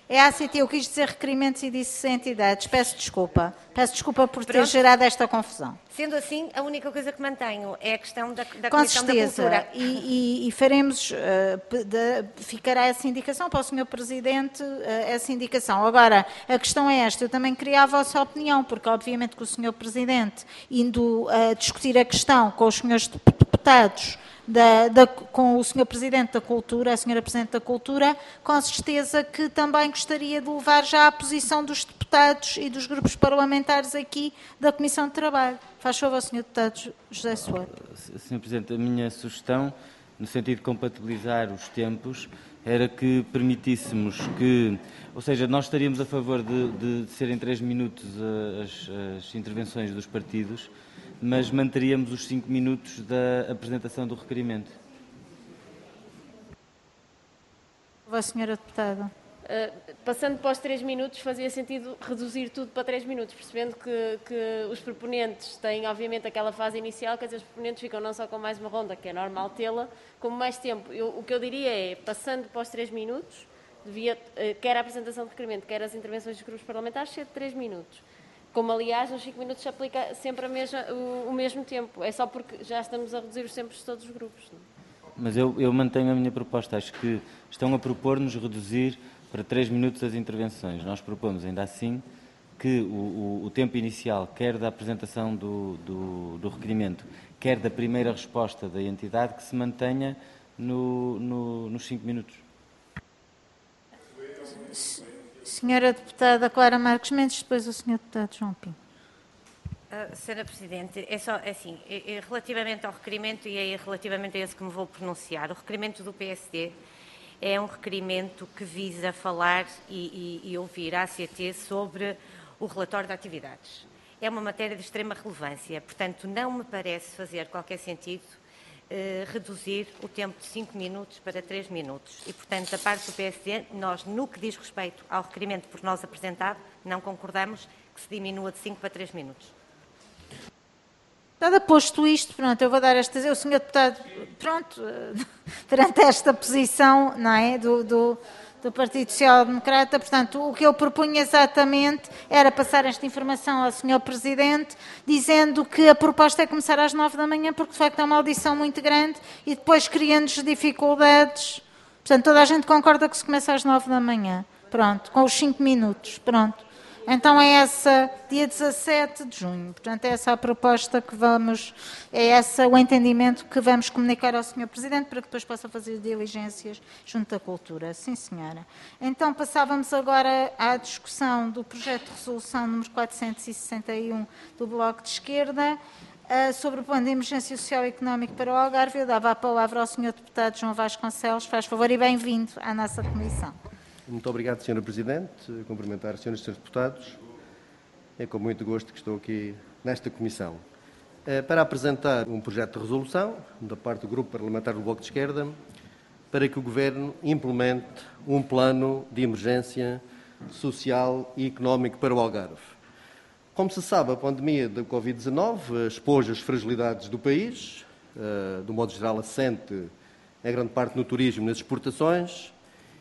É a ACT, eu quis dizer requerimentos e disse entidades. Peço desculpa. Peço desculpa por ter Pronto. gerado esta confusão. Sendo assim, a única coisa que mantenho é a questão da, da Com Comissão da certeza. Cultura. E, e, e faremos, uh, pe- de- ficará essa indicação para o senhor Presidente, uh, essa indicação. Agora, a questão é esta, eu também queria a vossa opinião, porque obviamente que o senhor Presidente, indo uh, discutir a questão com os senhores deputados, Da, da, com o senhor Presidente da Cultura, a senhora Presidente da Cultura, com certeza que também gostaria de levar já a posição dos deputados e dos grupos parlamentares aqui da Comissão de Trabalho. Faz favor, senhor Deputado José Soares. senhor Presidente, a minha sugestão, no sentido de compatibilizar os tempos, era que permitíssemos que, ou seja, nós estaríamos a favor de, de serem três minutos as, as intervenções dos partidos, mas manteríamos os cinco minutos da apresentação do requerimento. A senhora Deputada. Uh, passando para os três minutos, fazia sentido reduzir tudo para três minutos, percebendo que, que os proponentes têm, obviamente, aquela fase inicial, quer dizer, os proponentes ficam não só com mais uma ronda, que é normal tê-la, como mais tempo. Eu, o que eu diria é, passando para os três minutos, devia, uh, quer a apresentação do requerimento, quer as intervenções dos grupos parlamentares, ser de três minutos. Como, aliás, nos cinco minutos se aplica sempre a mesma, o, o mesmo tempo. É só porque já estamos a reduzir os tempos de todos os grupos. Não? Mas eu, eu mantenho a minha proposta. Acho que estão a propor-nos reduzir para três minutos as intervenções. Nós propomos, ainda assim, que o, o, o tempo inicial, quer da apresentação do, do, do requerimento, quer da primeira resposta da entidade, que se mantenha no, no, nos cinco minutos. Senhora Deputada Clara Marques Mendes, depois o senhor Deputado João Pinto. Uh, Senhora Presidente, é só é assim, é, é relativamente ao requerimento e é relativamente a esse que me vou pronunciar. O requerimento do P S D é um requerimento que visa falar e, e, e ouvir a A C T sobre o relatório de atividades. É uma matéria de extrema relevância, portanto, não me parece fazer qualquer sentido eh, reduzir o tempo de cinco minutos para três minutos. E, portanto, da parte do P S D, nós, no que diz respeito ao requerimento por nós apresentado, não concordamos que se diminua de cinco para três minutos. Dada posto isto, pronto, eu vou dar esta... O senhor Deputado, pronto, perante esta posição, não é, do, do, do Partido Social Democrata, portanto, o que eu propunha exatamente era passar esta informação ao senhor Presidente, dizendo que a proposta é começar às nove da manhã, porque de facto é uma audição muito grande e depois criando-nos dificuldades. Portanto, toda a gente concorda que se começa às nove da manhã. Pronto, com os cinco minutos, pronto. Então é essa, dia dezassete de junho, portanto é essa a proposta que vamos, é esse o entendimento que vamos comunicar ao senhor Presidente para que depois possa fazer diligências junto à Cultura. Sim, senhora. Então passávamos agora à discussão do projeto de resolução número quatrocentos e sessenta e um do Bloco de Esquerda, uh, sobre o Plano de Emergência Social e Económico para o Algarve. Eu dava a palavra ao senhor Deputado João Vasconcelos, faz favor, e bem-vindo à nossa comissão. Muito obrigado, senhora Presidente. Cumprimentar os senhores e senhores deputados. É com muito gosto que estou aqui nesta comissão para apresentar um projeto de resolução da parte do Grupo Parlamentar do Bloco de Esquerda para que o Governo implemente um plano de emergência social e económico para o Algarve. Como se sabe, a pandemia da Covid dezanove expôs as fragilidades do país, do modo geral assente em grande parte no turismo e nas exportações.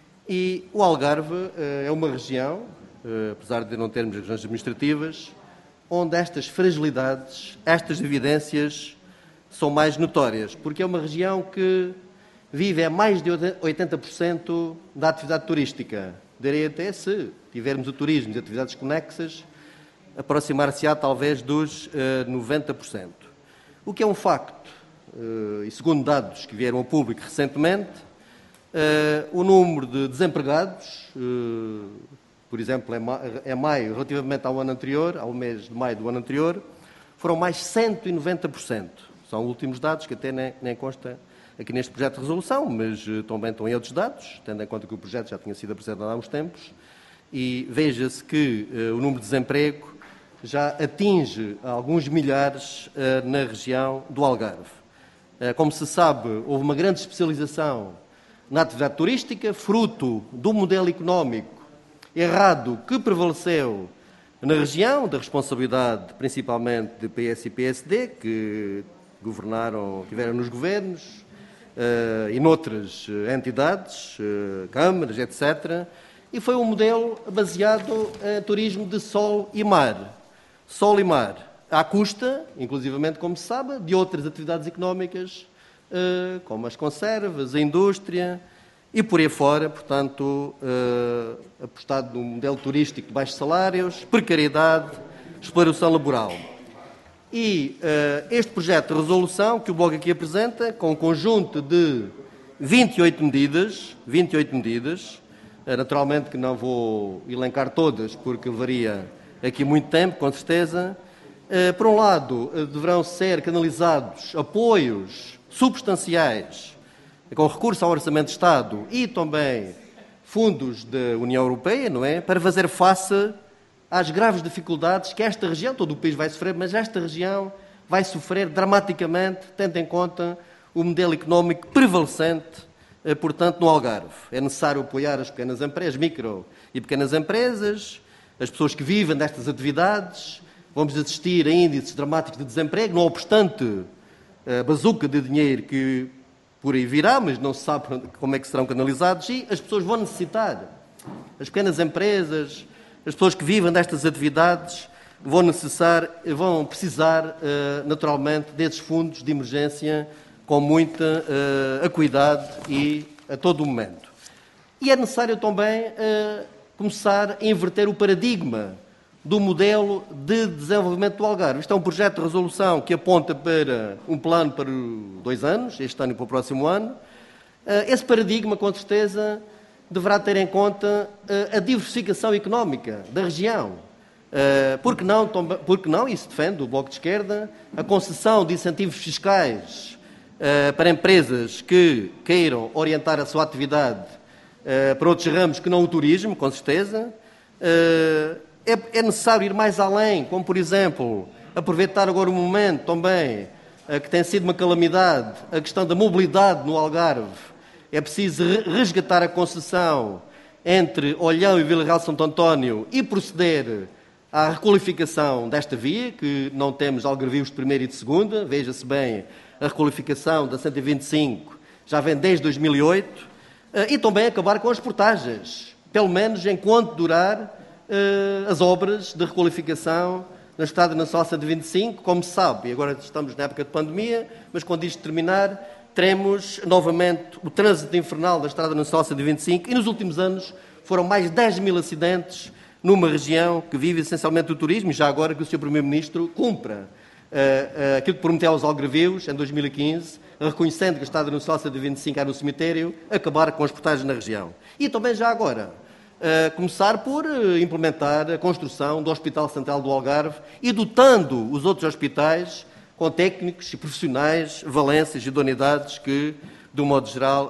E o Algarve uh, é uma região, uh, apesar de não termos regiões administrativas, onde estas fragilidades, estas evidências são mais notórias, porque é uma região que vive a mais de oitenta por cento da atividade turística. Darei até, se tivermos o turismo e atividades conexas, aproximar-se-á talvez dos uh, noventa por cento. O que é um facto, uh, e segundo dados que vieram ao público recentemente, Uh, o número de desempregados, uh, por exemplo, em, ma em maio, relativamente ao ano anterior, ao mês de maio do ano anterior, foram mais cento e noventa por cento. São últimos dados que até nem, nem consta aqui neste projeto de resolução, mas uh, também estão em outros dados, tendo em conta que o projeto já tinha sido apresentado há uns tempos, e veja-se que uh, o número de desemprego já atinge alguns milhares uh, na região do Algarve. Uh, como se sabe, houve uma grande especialização na atividade turística, fruto do modelo económico errado que prevaleceu na região, da responsabilidade principalmente de P S e P S D, que governaram, tiveram nos governos uh, e noutras entidades, uh, câmaras, etcétera, e foi um modelo baseado em turismo de sol e mar. Sol e mar, à custa, inclusivamente, como se sabe, de outras atividades económicas, como as conservas, a indústria e por aí fora, portanto, apostado num modelo turístico de baixos salários, precariedade, exploração laboral. E uh, este projeto de resolução que o Bloco aqui apresenta, com um conjunto de vinte e oito medidas, vinte e oito medidas, uh, naturalmente que não vou elencar todas, porque levaria aqui muito tempo, com certeza. Uh, por um lado, uh, deverão ser canalizados apoios substanciais, com recurso ao Orçamento de Estado e também fundos da União Europeia, não é? Para fazer face às graves dificuldades que esta região, todo o país vai sofrer, mas esta região vai sofrer dramaticamente, tendo em conta o modelo económico prevalecente, portanto, no Algarve. É necessário apoiar as pequenas empresas, micro e pequenas empresas, as pessoas que vivem destas atividades. Vamos assistir a índices dramáticos de desemprego, não obstante a bazuca de dinheiro que por aí virá, mas não se sabe como é que serão canalizados, e as pessoas vão necessitar, as pequenas empresas, as pessoas que vivem destas atividades vão, necessar, vão precisar, naturalmente, desses fundos de emergência com muita acuidade e a todo momento. E é necessário também começar a inverter o paradigma do modelo de desenvolvimento do Algarve. Isto é um projeto de resolução que aponta para um plano para dois anos, este ano e para o próximo ano. Esse paradigma, com certeza, deverá ter em conta uh, a diversificação económica da região. Uh, porque não, porque não, isso defende o Bloco de Esquerda, a concessão de incentivos fiscais uh, para empresas que queiram orientar a sua atividade uh, para outros ramos que não o turismo, com certeza. Uh, é, é necessário ir mais além, como, por exemplo, aproveitar agora o momento também uh, que tem sido uma calamidade, a questão da mobilidade no Algarve. É preciso resgatar a concessão entre Olhão e Vila Real Santo António e proceder à requalificação desta via, que não temos algarvios de primeira e de segunda. Veja-se bem, a requalificação da cento e vinte e cinco já vem desde dois mil e oito. E também acabar com as portagens, pelo menos enquanto durar uh, as obras de requalificação na Estrada Nacional cento e vinte e cinco. Como se sabe, e agora estamos na época de pandemia, mas quando isto terminar, teremos novamente o trânsito infernal da Estrada Nacional cento e vinte e cinco, e nos últimos anos foram mais de dez mil acidentes numa região que vive essencialmente do turismo, e já agora que o senhor Primeiro-Ministro cumpra uh, uh, aquilo que prometeu aos algarvios em dois mil e quinze, reconhecendo que a Estrada Nacional cento e vinte e cinco era no cemitério, acabar com as portagens na região. E também já agora uh, começar por uh, implementar a construção do Hospital Central do Algarve e dotando os outros hospitais com técnicos e profissionais, valências e idoneidades que, de um modo geral,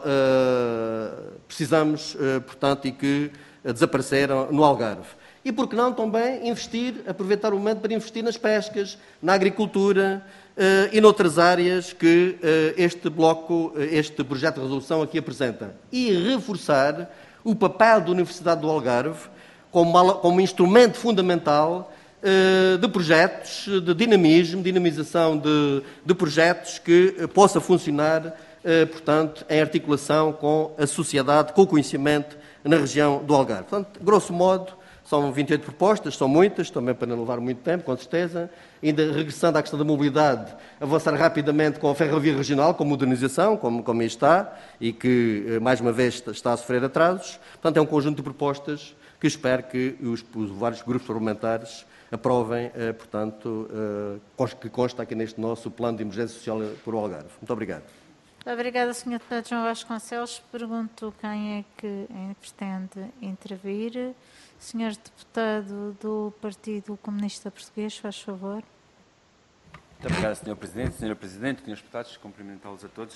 uh, precisamos, uh, portanto, e que uh, desapareceram no Algarve. E, por que não, também investir, aproveitar o momento para investir nas pescas, na agricultura uh, e noutras áreas que uh, este bloco, uh, este projeto de resolução aqui apresenta. E reforçar o papel da Universidade do Algarve como, uma, como instrumento fundamental de projetos, de dinamismo, dinamização de, de projetos que possa funcionar, portanto, em articulação com a sociedade, com o conhecimento na região do Algarve. Portanto, grosso modo, são vinte e oito propostas, são muitas, também para não levar muito tempo, com certeza. Ainda regressando à questão da mobilidade, avançar rapidamente com a ferrovia regional, com modernização, como, como aí está, e que, mais uma vez, está a sofrer atrasos. Portanto, é um conjunto de propostas que espero que os, os vários grupos parlamentares aprovem, eh, portanto, eh, que consta aqui neste nosso plano de emergência social por o Algarve. Muito obrigado. Obrigada, senhor Deputado João Vasconcelos. Pergunto quem é que pretende intervir. senhor Deputado do Partido Comunista Português, faz favor. Muito obrigado, senhor Presidente. senhora Presidente, senhores deputados, cumprimentá-los a todos.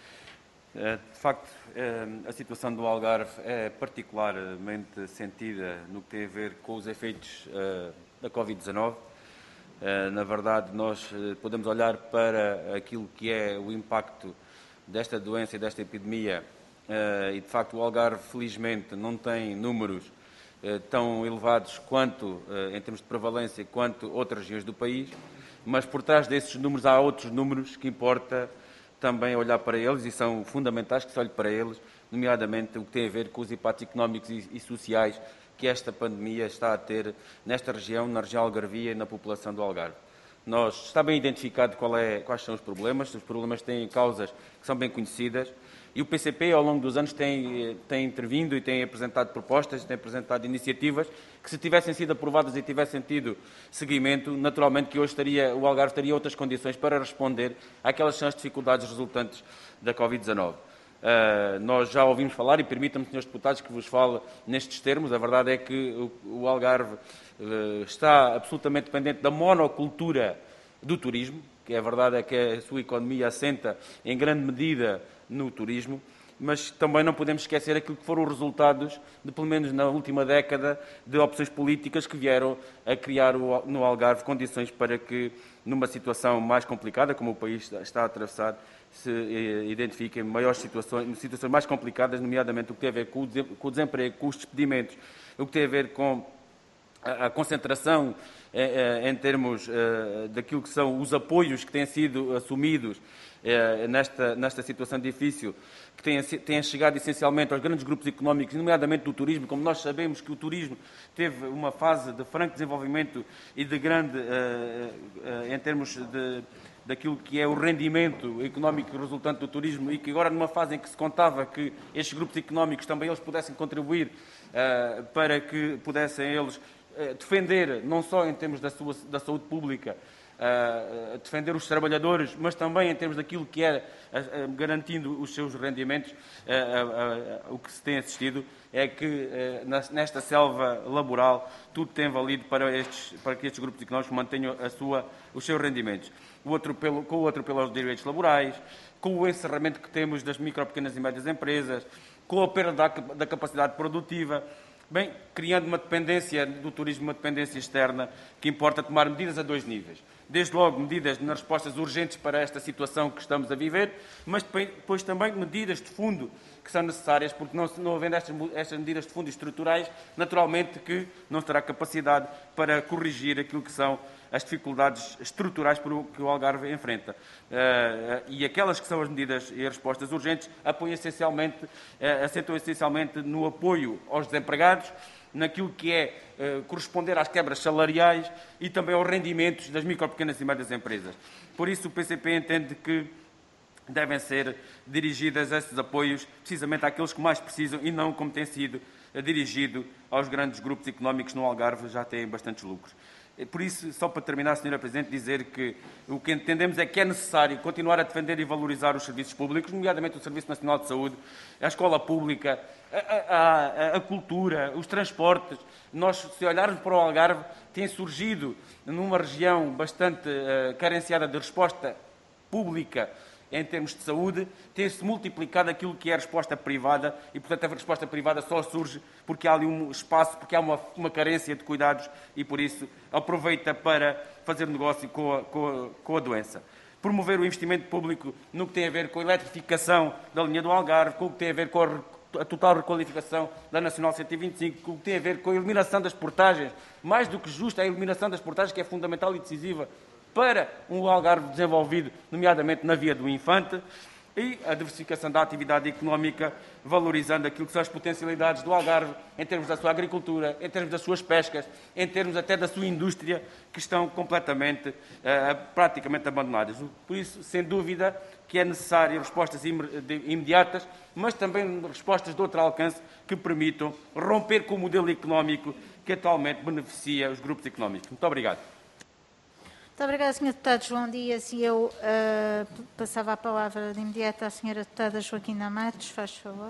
De facto, a situação do Algarve é particularmente sentida no que tem a ver com os efeitos da Covid dezanove. Na verdade, nós podemos olhar para aquilo que é o impacto desta doença e desta epidemia e, de facto, o Algarve, felizmente, não tem números tão elevados quanto, em termos de prevalência, quanto outras regiões do país, mas por trás desses números há outros números que importa também olhar para eles, e são fundamentais que se olhe para eles, nomeadamente o que tem a ver com os impactos económicos e, e sociais que esta pandemia está a ter nesta região, na região algarvia e na população do Algarve. Nós, está bem identificado qual é, quais são os problemas, os problemas têm causas que são bem conhecidas, e o P C P, ao longo dos anos, tem, tem intervindo e tem apresentado propostas, tem apresentado iniciativas que, se tivessem sido aprovadas e tivessem tido seguimento, naturalmente que hoje estaria, o Algarve teria outras condições para responder àquelas que são as dificuldades resultantes da Covid dezanove. Uh, nós já ouvimos falar, e permitam-me, senhores deputados, que vos fale nestes termos. A verdade é que o, o Algarve uh, está absolutamente dependente da monocultura do turismo, que a verdade é que a sua economia assenta em grande medida no turismo, mas também não podemos esquecer aquilo que foram os resultados, de, pelo menos na última década, de opções políticas que vieram a criar o, no Algarve condições para que, numa situação mais complicada, como o país está a atravessar, se identifiquem maiores situações, situações mais complicadas, nomeadamente o que tem a ver com o desemprego, com os despedimentos, o que tem a ver com a concentração em termos daquilo que são os apoios que têm sido assumidos nesta, nesta situação difícil, que têm, têm chegado essencialmente aos grandes grupos económicos, nomeadamente do turismo. Como nós sabemos que o turismo teve uma fase de franco desenvolvimento e de grande, em termos de daquilo que é o rendimento económico resultante do turismo, e que agora, numa fase em que se contava que estes grupos económicos também eles pudessem contribuir uh, para que pudessem eles uh, defender, não só em termos da, sua, da saúde pública, uh, defender os trabalhadores, mas também em termos daquilo que é uh, uh, garantindo os seus rendimentos, uh, uh, uh, o que se tem assistido é que uh, nesta selva laboral tudo tem valido para, estes, para que estes grupos económicos mantenham a sua, os seus rendimentos. O outro pelo, com o atropelo aos direitos laborais, com o encerramento que temos das micro, pequenas e médias empresas, com a perda da, da capacidade produtiva, bem, criando uma dependência do turismo, uma dependência externa, que importa tomar medidas a dois níveis. Desde logo, medidas nas respostas urgentes para esta situação que estamos a viver, mas depois também medidas de fundo que são necessárias, porque não, não havendo estas, estas medidas de fundo estruturais, naturalmente que não terá capacidade para corrigir aquilo que são as dificuldades estruturais que o Algarve enfrenta. Uh, e aquelas que são as medidas e as respostas urgentes apoiam essencialmente, uh, assentam essencialmente no apoio aos desempregados, naquilo que é uh, corresponder às quebras salariais e também aos rendimentos das micro, pequenas e médias empresas. Por isso, o P C P entende que devem ser dirigidas esses apoios precisamente àqueles que mais precisam e não como tem sido dirigido aos grandes grupos económicos no Algarve, já têm bastantes lucros. Por isso, só para terminar, senhora Presidente, dizer que o que entendemos é que é necessário continuar a defender e valorizar os serviços públicos, nomeadamente o Serviço Nacional de Saúde, a escola pública, a, a, a cultura, os transportes. Nós, se olharmos para o Algarve, tem surgido numa região bastante uh, carenciada de resposta pública em termos de saúde, tem-se multiplicado aquilo que é a resposta privada e, portanto, a resposta privada só surge porque há ali um espaço, porque há uma, uma carência de cuidados e, por isso, aproveita para fazer negócio com a, com a, com a doença. Promover o investimento público no que tem a ver com a eletrificação da linha do Algarve, com o que tem a ver com a, a total requalificação da Nacional cento e vinte e cinco, com o que tem a ver com a eliminação das portagens, mais do que justa a eliminação das portagens, que é fundamental e decisiva para um Algarve desenvolvido, nomeadamente na via do Infante, e a diversificação da atividade económica, valorizando aquilo que são as potencialidades do Algarve, em termos da sua agricultura, em termos das suas pescas, em termos até da sua indústria, que estão completamente, uh, praticamente abandonadas. Por isso, sem dúvida, que é necessário respostas imediatas, mas também respostas de outro alcance que permitam romper com o modelo económico que atualmente beneficia os grupos económicos. Muito obrigado. Muito obrigada, senhor Deputado João Dias. E eu uh, passava a palavra de imediato à senhora Deputada Joaquina Matos. Faz favor.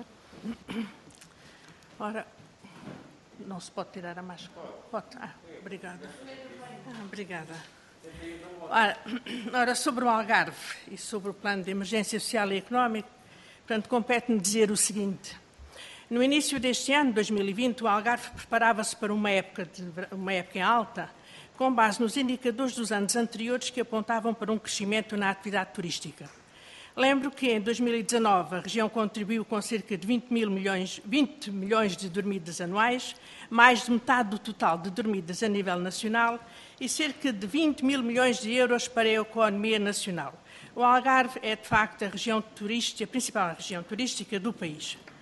Ora, não se pode tirar a máscara. Pode. Ah, obrigada. Ah, obrigada. Ora, ora, sobre o Algarve e sobre o plano de emergência social e económico, portanto, compete-me dizer o seguinte. No início deste ano, dois mil e vinte, o Algarve preparava-se para uma época, de, uma época em alta, com base nos indicadores dos anos anteriores que apontavam para um crescimento na atividade turística. Lembro que em dois mil e dezanove a região contribuiu com cerca de vinte mil milhões, vinte milhões de dormidas anuais, mais de metade do total de dormidas a nível nacional e cerca de vinte mil milhões de euros para a economia nacional. O Algarve é, de facto, a região turística, a principal região turística do país.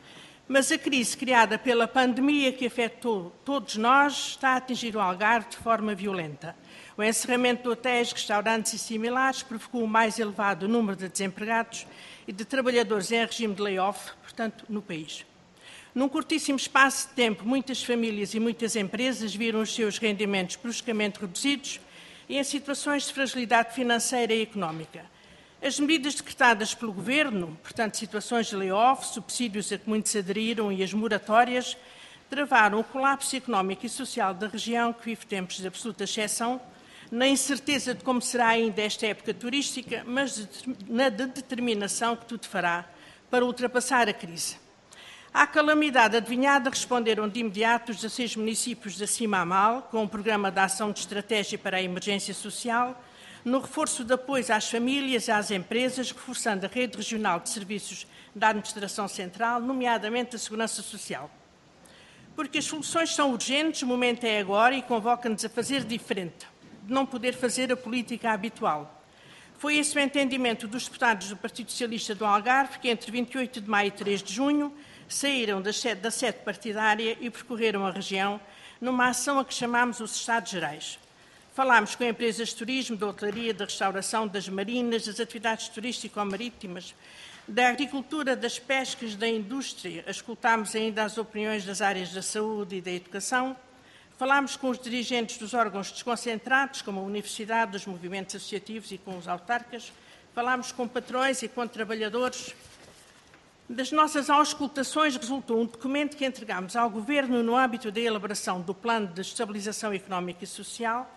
Mas a crise criada pela pandemia que afetou todos nós está a atingir o Algarve de forma violenta. O encerramento de hotéis, restaurantes e similares provocou o mais elevado número de desempregados e de trabalhadores em regime de layoff, portanto, no país. Num curtíssimo espaço de tempo, muitas famílias e muitas empresas viram os seus rendimentos bruscamente reduzidos e em situações de fragilidade financeira e económica. As medidas decretadas pelo Governo, portanto, situações de layoff, subsídios a que muitos aderiram e as moratórias, travaram o colapso económico e social da região, que vive tempos de absoluta exceção, na incerteza de como será ainda esta época turística, mas na determinação que tudo fará para ultrapassar a crise. À calamidade adivinhada responderam de imediato os dezasseis municípios da Cima a Mal, com um programa de ação de estratégia para a emergência social, no reforço de apoio às famílias e às empresas, reforçando a rede regional de serviços da Administração Central, nomeadamente a Segurança Social. Porque as soluções são urgentes, o momento é agora e convoca-nos a fazer diferente, de não poder fazer a política habitual. Foi esse o entendimento dos deputados do Partido Socialista do Algarve, que entre vinte e oito de maio e três de junho saíram da sede, da sede partidária e percorreram a região numa ação a que chamamos os Estados Gerais. Falámos com empresas de turismo, da hotelaria, da restauração, das marinas, das atividades turístico-marítimas, da agricultura, das pescas, da indústria. Escutámos ainda as opiniões das áreas da saúde e da educação. Falámos com os dirigentes dos órgãos desconcentrados, como a Universidade, dos movimentos associativos e com os autarcas. Falámos com patrões e com trabalhadores. Das nossas auscultações resultou um documento que entregámos ao Governo no âmbito da elaboração do Plano de Estabilização Económica e Social,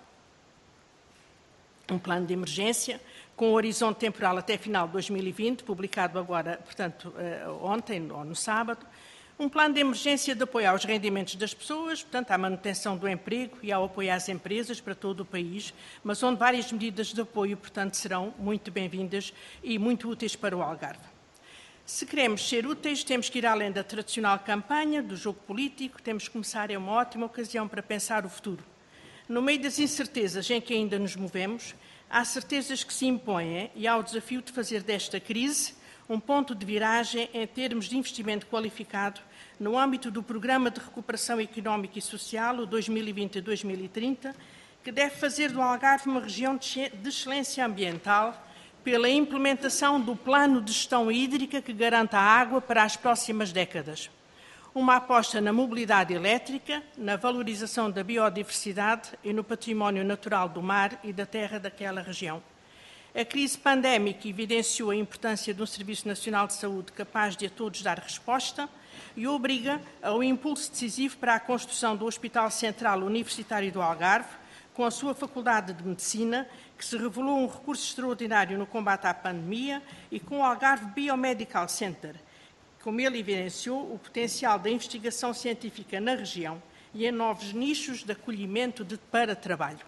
um plano de emergência, com horizonte temporal até final de dois mil e vinte, publicado agora, portanto, ontem ou no sábado, um plano de emergência de apoio aos rendimentos das pessoas, portanto, à manutenção do emprego e ao apoio às empresas para todo o país, mas onde várias medidas de apoio, portanto, serão muito bem-vindas e muito úteis para o Algarve. Se queremos ser úteis, temos que ir além da tradicional campanha, do jogo político, temos que começar, é uma ótima ocasião para pensar o futuro. No meio das incertezas em que ainda nos movemos, há certezas que se impõem e há o desafio de fazer desta crise um ponto de viragem em termos de investimento qualificado no âmbito do Programa de Recuperação Económica e Social, o dois mil e vinte a dois mil e trinta, que deve fazer do Algarve uma região de excelência ambiental pela implementação do Plano de Gestão Hídrica que garanta a água para as próximas décadas. Uma aposta na mobilidade elétrica, na valorização da biodiversidade e no património natural do mar e da terra daquela região. A crise pandémica evidenciou a importância de um Serviço Nacional de Saúde capaz de a todos dar resposta e obriga ao impulso decisivo para a construção do Hospital Central Universitário do Algarve, com a sua Faculdade de Medicina, que se revelou um recurso extraordinário no combate à pandemia, e com o Algarve Biomedical Center, como ele evidenciou o potencial da investigação científica na região e em novos nichos de acolhimento de, para trabalho.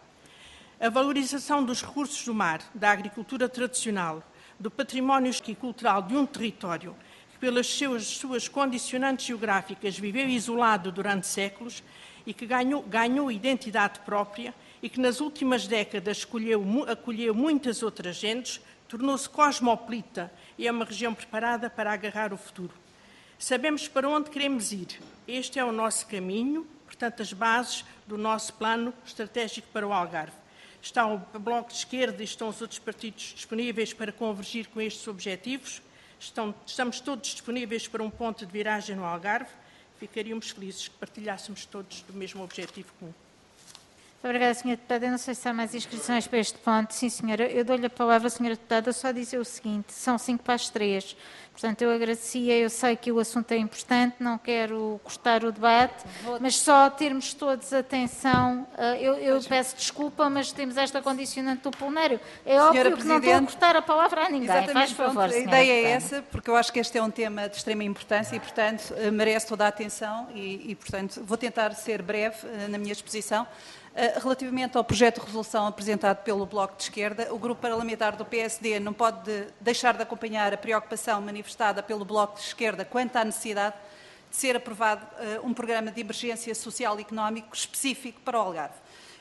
A valorização dos recursos do mar, da agricultura tradicional, do património e cultural de um território que, pelas suas, suas condicionantes geográficas, viveu isolado durante séculos e que ganhou, ganhou identidade própria e que nas últimas décadas escolheu, acolheu muitas outras gentes, tornou-se cosmopolita e é uma região preparada para agarrar o futuro. Sabemos para onde queremos ir. Este é o nosso caminho, portanto, as bases do nosso plano estratégico para o Algarve. Está o Bloco de Esquerda e estão os outros partidos disponíveis para convergir com estes objetivos. Estão, estamos todos disponíveis para um ponto de viragem no Algarve. Ficaríamos felizes que partilhássemos todos do mesmo objetivo comum. Muito obrigada, senhora Deputada. Eu não sei se há mais inscrições para este ponto. Sim, senhora. Eu dou-lhe a palavra, senhora Deputada, só dizer o seguinte. São cinco para as três. Portanto, eu agradecia. Eu sei que o assunto é importante, não quero cortar o debate, mas só termos todos atenção. Eu, eu peço desculpa, mas temos esta condicionante do plenário. É óbvio que não estou a cortar a palavra a ninguém. Exatamente, Faz favor, pronto, a senhora ideia é Deputada. essa, porque eu acho que este é um tema de extrema importância e, portanto, merece toda a atenção e, e portanto, vou tentar ser breve na minha exposição. Relativamente ao projeto de resolução apresentado pelo Bloco de Esquerda, o Grupo Parlamentar do P S D não pode deixar de acompanhar a preocupação manifestada pelo Bloco de Esquerda quanto à necessidade de ser aprovado um programa de emergência social e económico específico para o Algarve.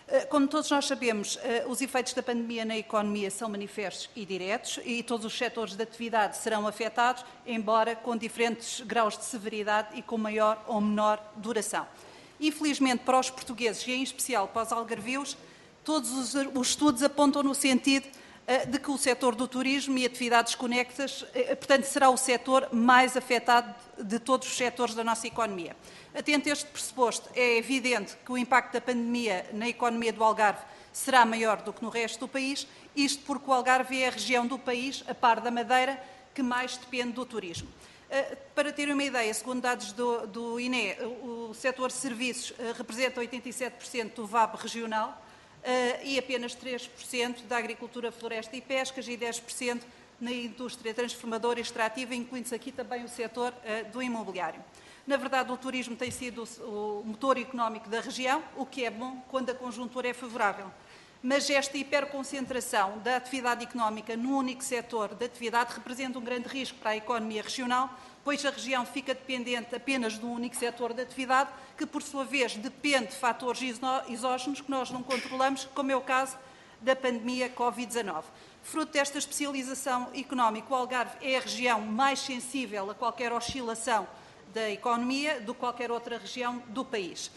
Como todos nós sabemos, os efeitos da pandemia na economia são manifestos e diretos e todos os setores de atividade serão afetados, embora com diferentes graus de severidade e com maior ou menor duração. Infelizmente, para os portugueses e em especial para os algarvios, todos os, os estudos apontam no sentido de que o setor do turismo e atividades conexas, portanto, será o setor mais afetado de todos os setores da nossa economia. Atento a este pressuposto, é evidente que o impacto da pandemia na economia do Algarve será maior do que no resto do país, isto porque o Algarve é a região do país, a par da Madeira, que mais depende do turismo. Para ter uma ideia, segundo dados do, do I N E, o setor de serviços representa oitenta e sete por cento do V A B regional, Uh, e apenas três por cento da agricultura, floresta e pescas e dez por cento na indústria transformadora e extrativa, incluindo-se aqui também o setor uh, do imobiliário. Na verdade, o turismo tem sido o, o motor económico da região, o que é bom quando a conjuntura é favorável. Mas esta hiperconcentração da atividade económica num único setor de atividade representa um grande risco para a economia regional, pois a região fica dependente apenas de um único setor de atividade, que por sua vez depende de fatores exógenos que nós não controlamos, como é o caso da pandemia Covid dezanove. Fruto desta especialização económica, o Algarve é a região mais sensível a qualquer oscilação da economia do que qualquer outra região do país.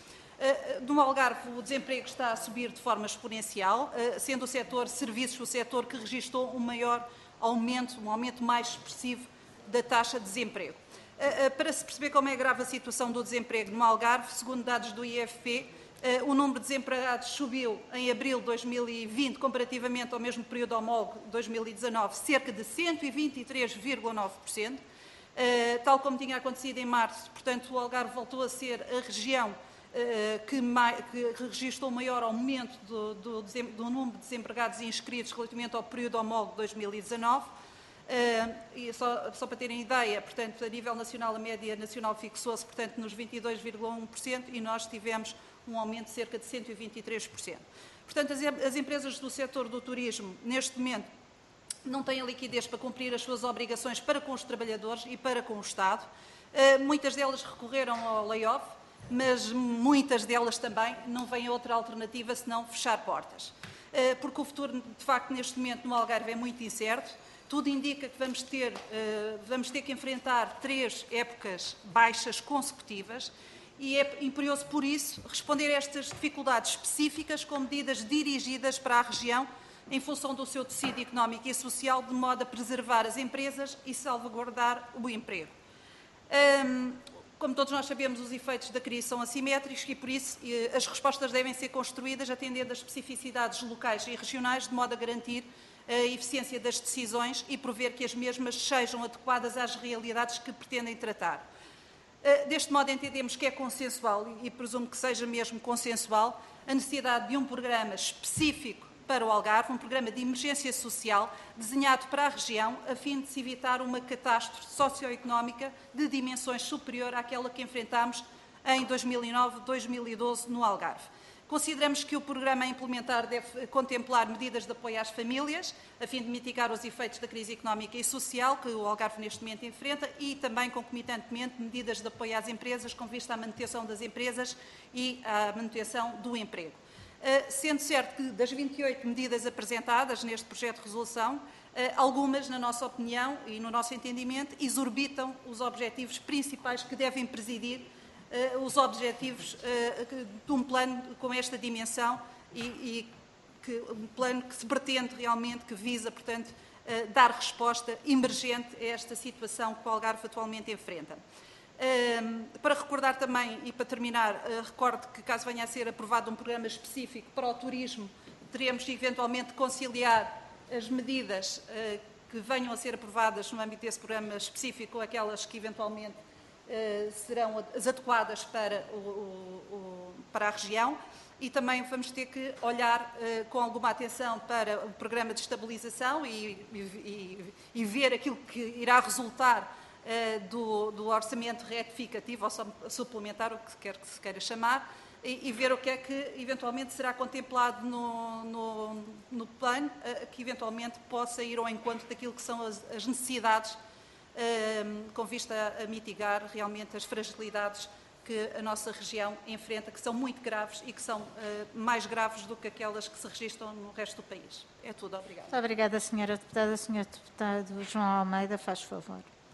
No Algarve, o desemprego está a subir de forma exponencial, sendo o setor serviços o setor que registrou um maior aumento, um aumento mais expressivo da taxa de desemprego. Para se perceber como é grave a situação do desemprego no Algarve, segundo dados do I F P, o número de desempregados subiu em abril de dois mil e vinte, comparativamente ao mesmo período homólogo de dois mil e dezanove, cerca de cento e vinte e três vírgula nove por cento. Tal como tinha acontecido em março, portanto, o Algarve voltou a ser a região que, mais, que registrou o maior aumento do, do, do número de desempregados inscritos relativamente ao período homólogo de dois mil e dezanove. Uh, e só, só para terem ideia, portanto, a nível nacional, a média nacional fixou-se, portanto, nos vinte e dois vírgula um por cento e nós tivemos um aumento de cerca de cento e vinte e três por cento. Portanto, as, as empresas do setor do turismo, neste momento, não têm a liquidez para cumprir as suas obrigações para com os trabalhadores e para com o Estado. Uh, muitas delas recorreram ao layoff, mas muitas delas também não vêm outra alternativa senão fechar portas. Uh, porque o futuro, de facto, neste momento no Algarve é muito incerto. Tudo indica que vamos ter, uh, vamos ter que enfrentar três épocas baixas consecutivas e é imperioso, por isso, responder a estas dificuldades específicas com medidas dirigidas para a região em função do seu tecido económico e social, de modo a preservar as empresas e salvaguardar o emprego. Um, como todos nós sabemos, os efeitos da crise são assimétricos e, por isso, as respostas devem ser construídas atendendo às especificidades locais e regionais, de modo a garantir a eficiência das decisões e prover que as mesmas sejam adequadas às realidades que pretendem tratar. Deste modo, entendemos que é consensual, e presumo que seja mesmo consensual, a necessidade de um programa específico para o Algarve, um programa de emergência social desenhado para a região, a fim de se evitar uma catástrofe socioeconómica de dimensões superior àquela que enfrentámos em dois mil e nove, dois mil e doze no Algarve. Consideramos que o programa a implementar deve contemplar medidas de apoio às famílias, a fim de mitigar os efeitos da crise económica e social que o Algarve neste momento enfrenta e também, concomitantemente, medidas de apoio às empresas com vista à manutenção das empresas e à manutenção do emprego. Sendo certo que das vinte e oito medidas apresentadas neste projeto de resolução, algumas, na nossa opinião e no nosso entendimento, exorbitam os objetivos principais que devem presidir Uh, os objetivos uh, de um plano com esta dimensão e, e que, um plano que se pretende realmente, que visa, portanto, uh, dar resposta emergente a esta situação que o Algarve atualmente enfrenta. Uh, para recordar também, e para terminar, uh, recordo que caso venha a ser aprovado um programa específico para o turismo, teremos eventualmente de conciliar as medidas uh, que venham a ser aprovadas no âmbito desse programa específico com aquelas que eventualmente Uh, serão as adequadas para, o, o, o, para a região e também vamos ter que olhar uh, com alguma atenção para o programa de estabilização e, e, e ver aquilo que irá resultar uh, do, do orçamento retificativo ou suplementar, o que quer que se queira chamar, e, e ver o que é que eventualmente será contemplado no, no, no plano, uh, que eventualmente possa ir ao encontro daquilo que são as, as necessidades com vista a mitigar realmente as fragilidades que a nossa região enfrenta, que são muito graves e que são uh, mais graves do que aquelas que se registram no resto do país. É tudo, obrigada. Muito obrigada, senhora Deputada. senhor Deputado João Almeida, faz favor.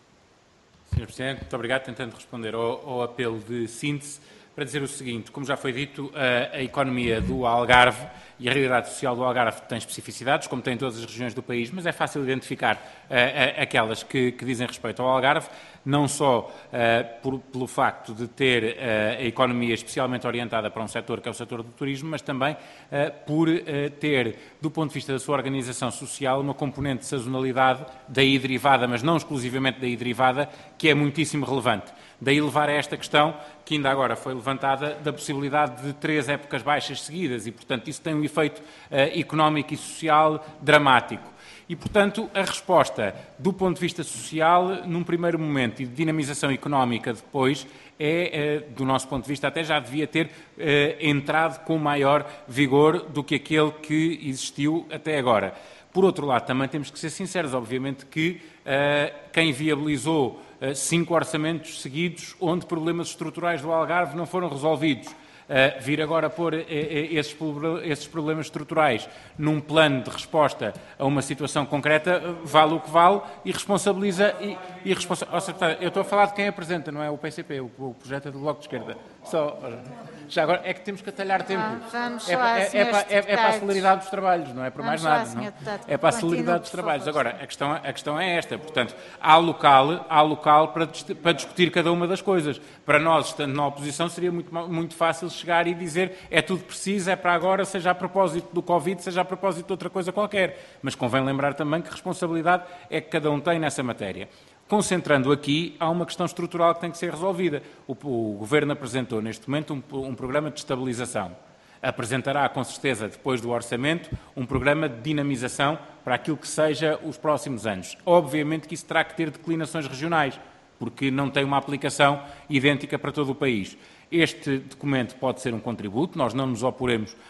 senhor Presidente, muito obrigado. Tentando responder ao, ao apelo de síntese, para dizer o seguinte: como já foi dito, a, a economia do Algarve e a realidade social do Algarve tem especificidades, como tem em todas as regiões do país, mas é fácil identificar uh, aquelas que, que dizem respeito ao Algarve, não só uh, por, pelo facto de ter uh, a economia especialmente orientada para um setor que é o setor do turismo, mas também uh, por uh, ter, do ponto de vista da sua organização social, uma componente de sazonalidade, daí derivada, mas não exclusivamente daí derivada, que é muitíssimo relevante. Daí levar a esta questão, que ainda agora foi levantada, da possibilidade de três épocas baixas seguidas e, portanto, isso tem um efeito uh, económico e social dramático. E, portanto, a resposta, do ponto de vista social, num primeiro momento, e de dinamização económica depois, é, uh, do nosso ponto de vista, até já devia ter uh, entrado com maior vigor do que aquele que existiu até agora. Por outro lado, também temos que ser sinceros, obviamente, que uh, quem viabilizou uh, cinco orçamentos seguidos, onde problemas estruturais do Algarve não foram resolvidos, uh, vir agora pôr uh, esses, esses problemas estruturais num plano de resposta a uma situação concreta, uh, vale o que vale e responsabiliza... E, e responsa... oh, secretário, eu estou a falar de quem apresenta, não é o P C P, o, o projeto é do Bloco de Esquerda. Só... Já agora é que temos que atalhar tempo. Ah, vamos é, lá, é, é, para, é, é para a celeridade dos trabalhos, não é para vamos mais nada. Lá, não? É para a celeridade dos trabalhos. Agora, a questão, a questão é esta. Portanto, há local, há local para, para discutir cada uma das coisas. Para nós, estando na oposição, seria muito, muito fácil chegar e dizer é tudo preciso, é para agora, seja a propósito do Covid, seja a propósito de outra coisa qualquer. Mas convém lembrar também que responsabilidade é que cada um tem nessa matéria. Concentrando aqui, há uma questão estrutural que tem que ser resolvida. O, o Governo apresentou, neste momento, um, um programa de estabilização. Apresentará, com certeza, depois do orçamento, um programa de dinamização para aquilo que seja os próximos anos. Obviamente que isso terá que ter declinações regionais, porque não tem uma aplicação idêntica para todo o país. Este documento pode ser um contributo, nós não nos oporemos uh,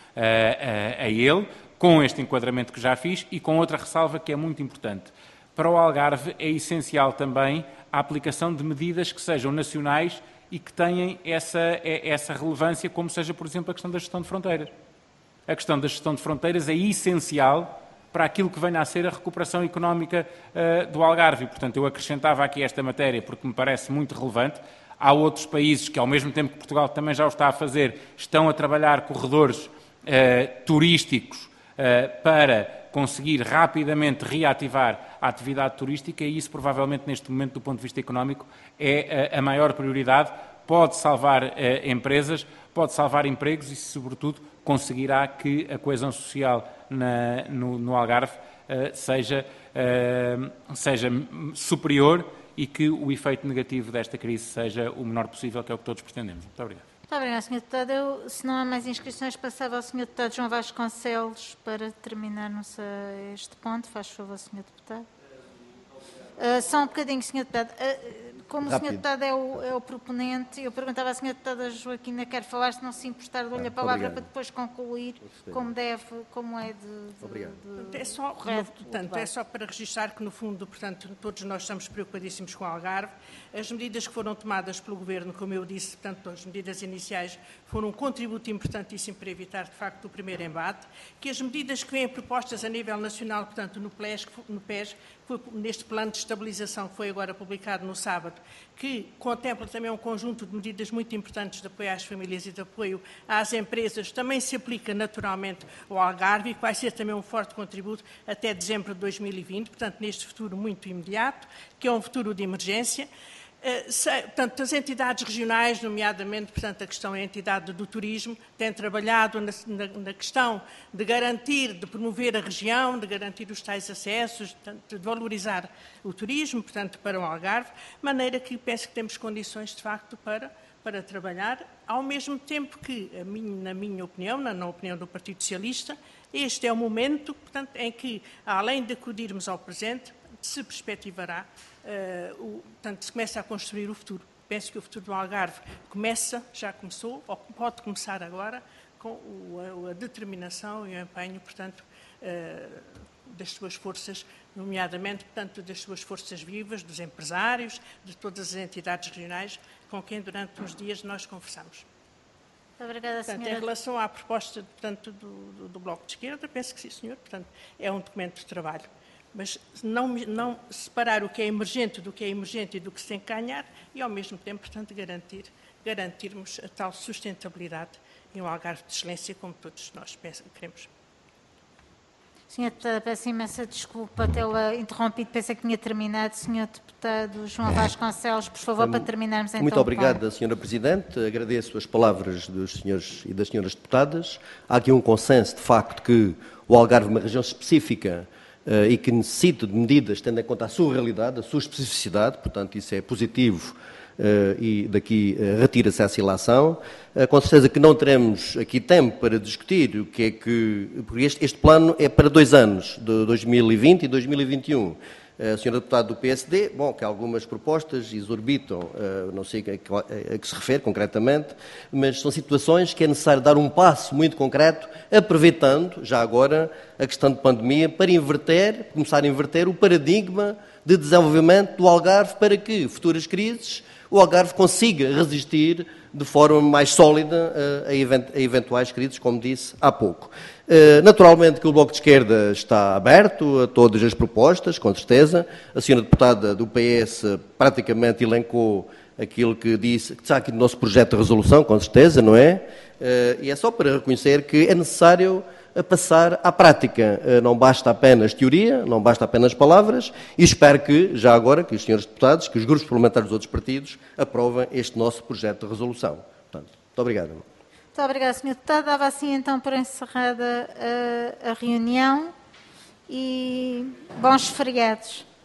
a, a ele, com este enquadramento que já fiz e com outra ressalva que é muito importante. Para o Algarve é essencial também a aplicação de medidas que sejam nacionais e que tenham essa, essa relevância, como seja, por exemplo, a questão da gestão de fronteiras. A questão da gestão de fronteiras é essencial para aquilo que venha a ser a recuperação económica uh, do Algarve. E, portanto, eu acrescentava aqui esta matéria porque me parece muito relevante. Há outros países que, ao mesmo tempo que Portugal também já o está a fazer, estão a trabalhar corredores uh, turísticos uh, para conseguir rapidamente reativar a atividade turística e isso, provavelmente, neste momento, do ponto de vista económico, é a maior prioridade. Pode salvar eh, empresas, pode salvar empregos e, sobretudo, conseguirá que a coesão social na, no, no Algarve eh, seja, eh, seja superior e que o efeito negativo desta crise seja o menor possível, que é o que todos pretendemos. Muito obrigado. Muito obrigada, senhor Deputado. Eu, se não há mais inscrições, passava ao senhor Deputado João Vasconcelos para terminarmos este ponto. Faz favor, senhor Deputado. Uh, só um bocadinho, senhor Deputado. Uh, como Rápido. O senhor Deputado é o, é o proponente, eu perguntava à senhora Deputada Joaquina, quer falar, se não se importar, dou-lhe ah, a palavra obrigado. Para depois concluir como deve, como é de... de obrigado. De, de, é, só, correto, portanto, é só para registrar que, no fundo, portanto, todos nós estamos preocupadíssimos com o Algarve. As medidas que foram tomadas pelo Governo, como eu disse, portanto, as medidas iniciais foram um contributo importantíssimo para evitar, de facto, o primeiro embate, que as medidas que vêm propostas a nível nacional, portanto, no P E S, no P E S foi neste plano de estabilização que foi agora publicado no sábado, que contempla também um conjunto de medidas muito importantes de apoio às famílias e de apoio às empresas, também se aplica naturalmente ao Algarve e que vai ser também um forte contributo até dezembro de dois mil e vinte, portanto, neste futuro muito imediato, que é um futuro de emergência. Portanto, as entidades regionais, nomeadamente, portanto, a questão é a entidade do turismo, têm trabalhado na, na, na questão de garantir, de promover a região, de garantir os tais acessos, portanto, de valorizar o turismo, portanto, para o Algarve, de maneira que penso que temos condições, de facto, para, para trabalhar, ao mesmo tempo que, a minha, na minha opinião, na, na opinião do Partido Socialista, este é o momento, portanto, em que, além de acudirmos ao presente, se perspectivará, uh, o, portanto, se começa a construir o futuro. Penso que o futuro do Algarve começa, já começou, ou pode começar agora, com o, a, a determinação e o empenho, portanto, uh, das suas forças, nomeadamente, portanto, das suas forças vivas, dos empresários, de todas as entidades regionais com quem durante uns dias nós conversamos. Muito obrigada, portanto, senhora. em relação à proposta, portanto, do, do, do Bloco de Esquerda, penso que sim, senhor. Portanto, é um documento de trabalho. Mas não, não separar o que é emergente do que é emergente e do que se tem que ganhar e, ao mesmo tempo, portanto, garantir, garantirmos a tal sustentabilidade em um Algarve de excelência como todos nós queremos. Senhor Deputado, peço imensa desculpa tê-la interrompido, pensei que tinha terminado. Senhor Deputado João Vasconcelos, por favor, para terminarmos então. Muito obrigada, senhora Presidente. Agradeço as palavras dos senhores e das senhoras deputadas. Há aqui um consenso, de facto, que o Algarve é uma região específica uh, e que necessita de medidas tendo em conta a sua realidade, a sua especificidade, portanto, isso é positivo. Uh, e daqui uh, retira-se essa ilação. Uh, com certeza que não teremos aqui tempo para discutir o que é que... Porque este, este plano é para dois anos, de dois mil e vinte e dois mil e vinte e um. Uh, senhora Deputada do P S D, bom, que algumas propostas exorbitam, uh, não sei a que, a que se refere concretamente, mas são situações que é necessário dar um passo muito concreto, aproveitando, já agora, a questão de pandemia, para inverter, começar a inverter o paradigma de desenvolvimento do Algarve para que futuras crises o Algarve consiga resistir de forma mais sólida uh, a, event a eventuais crises, como disse há pouco. Uh, naturalmente que o Bloco de Esquerda está aberto a todas as propostas, com certeza. A senhora deputada do P S praticamente elencou aquilo que disse, que está aqui no nosso projeto de resolução, com certeza, não é? Uh, e é só para reconhecer que é necessário a passar à prática. Não basta apenas teoria, não basta apenas palavras, e espero que, já agora, que os senhores deputados, que os grupos parlamentares dos outros partidos, aprovem este nosso projeto de resolução. Portanto, muito obrigado. Muito obrigada, senhor Deputado. Dava assim, então, por encerrada a, a reunião e bons feriados.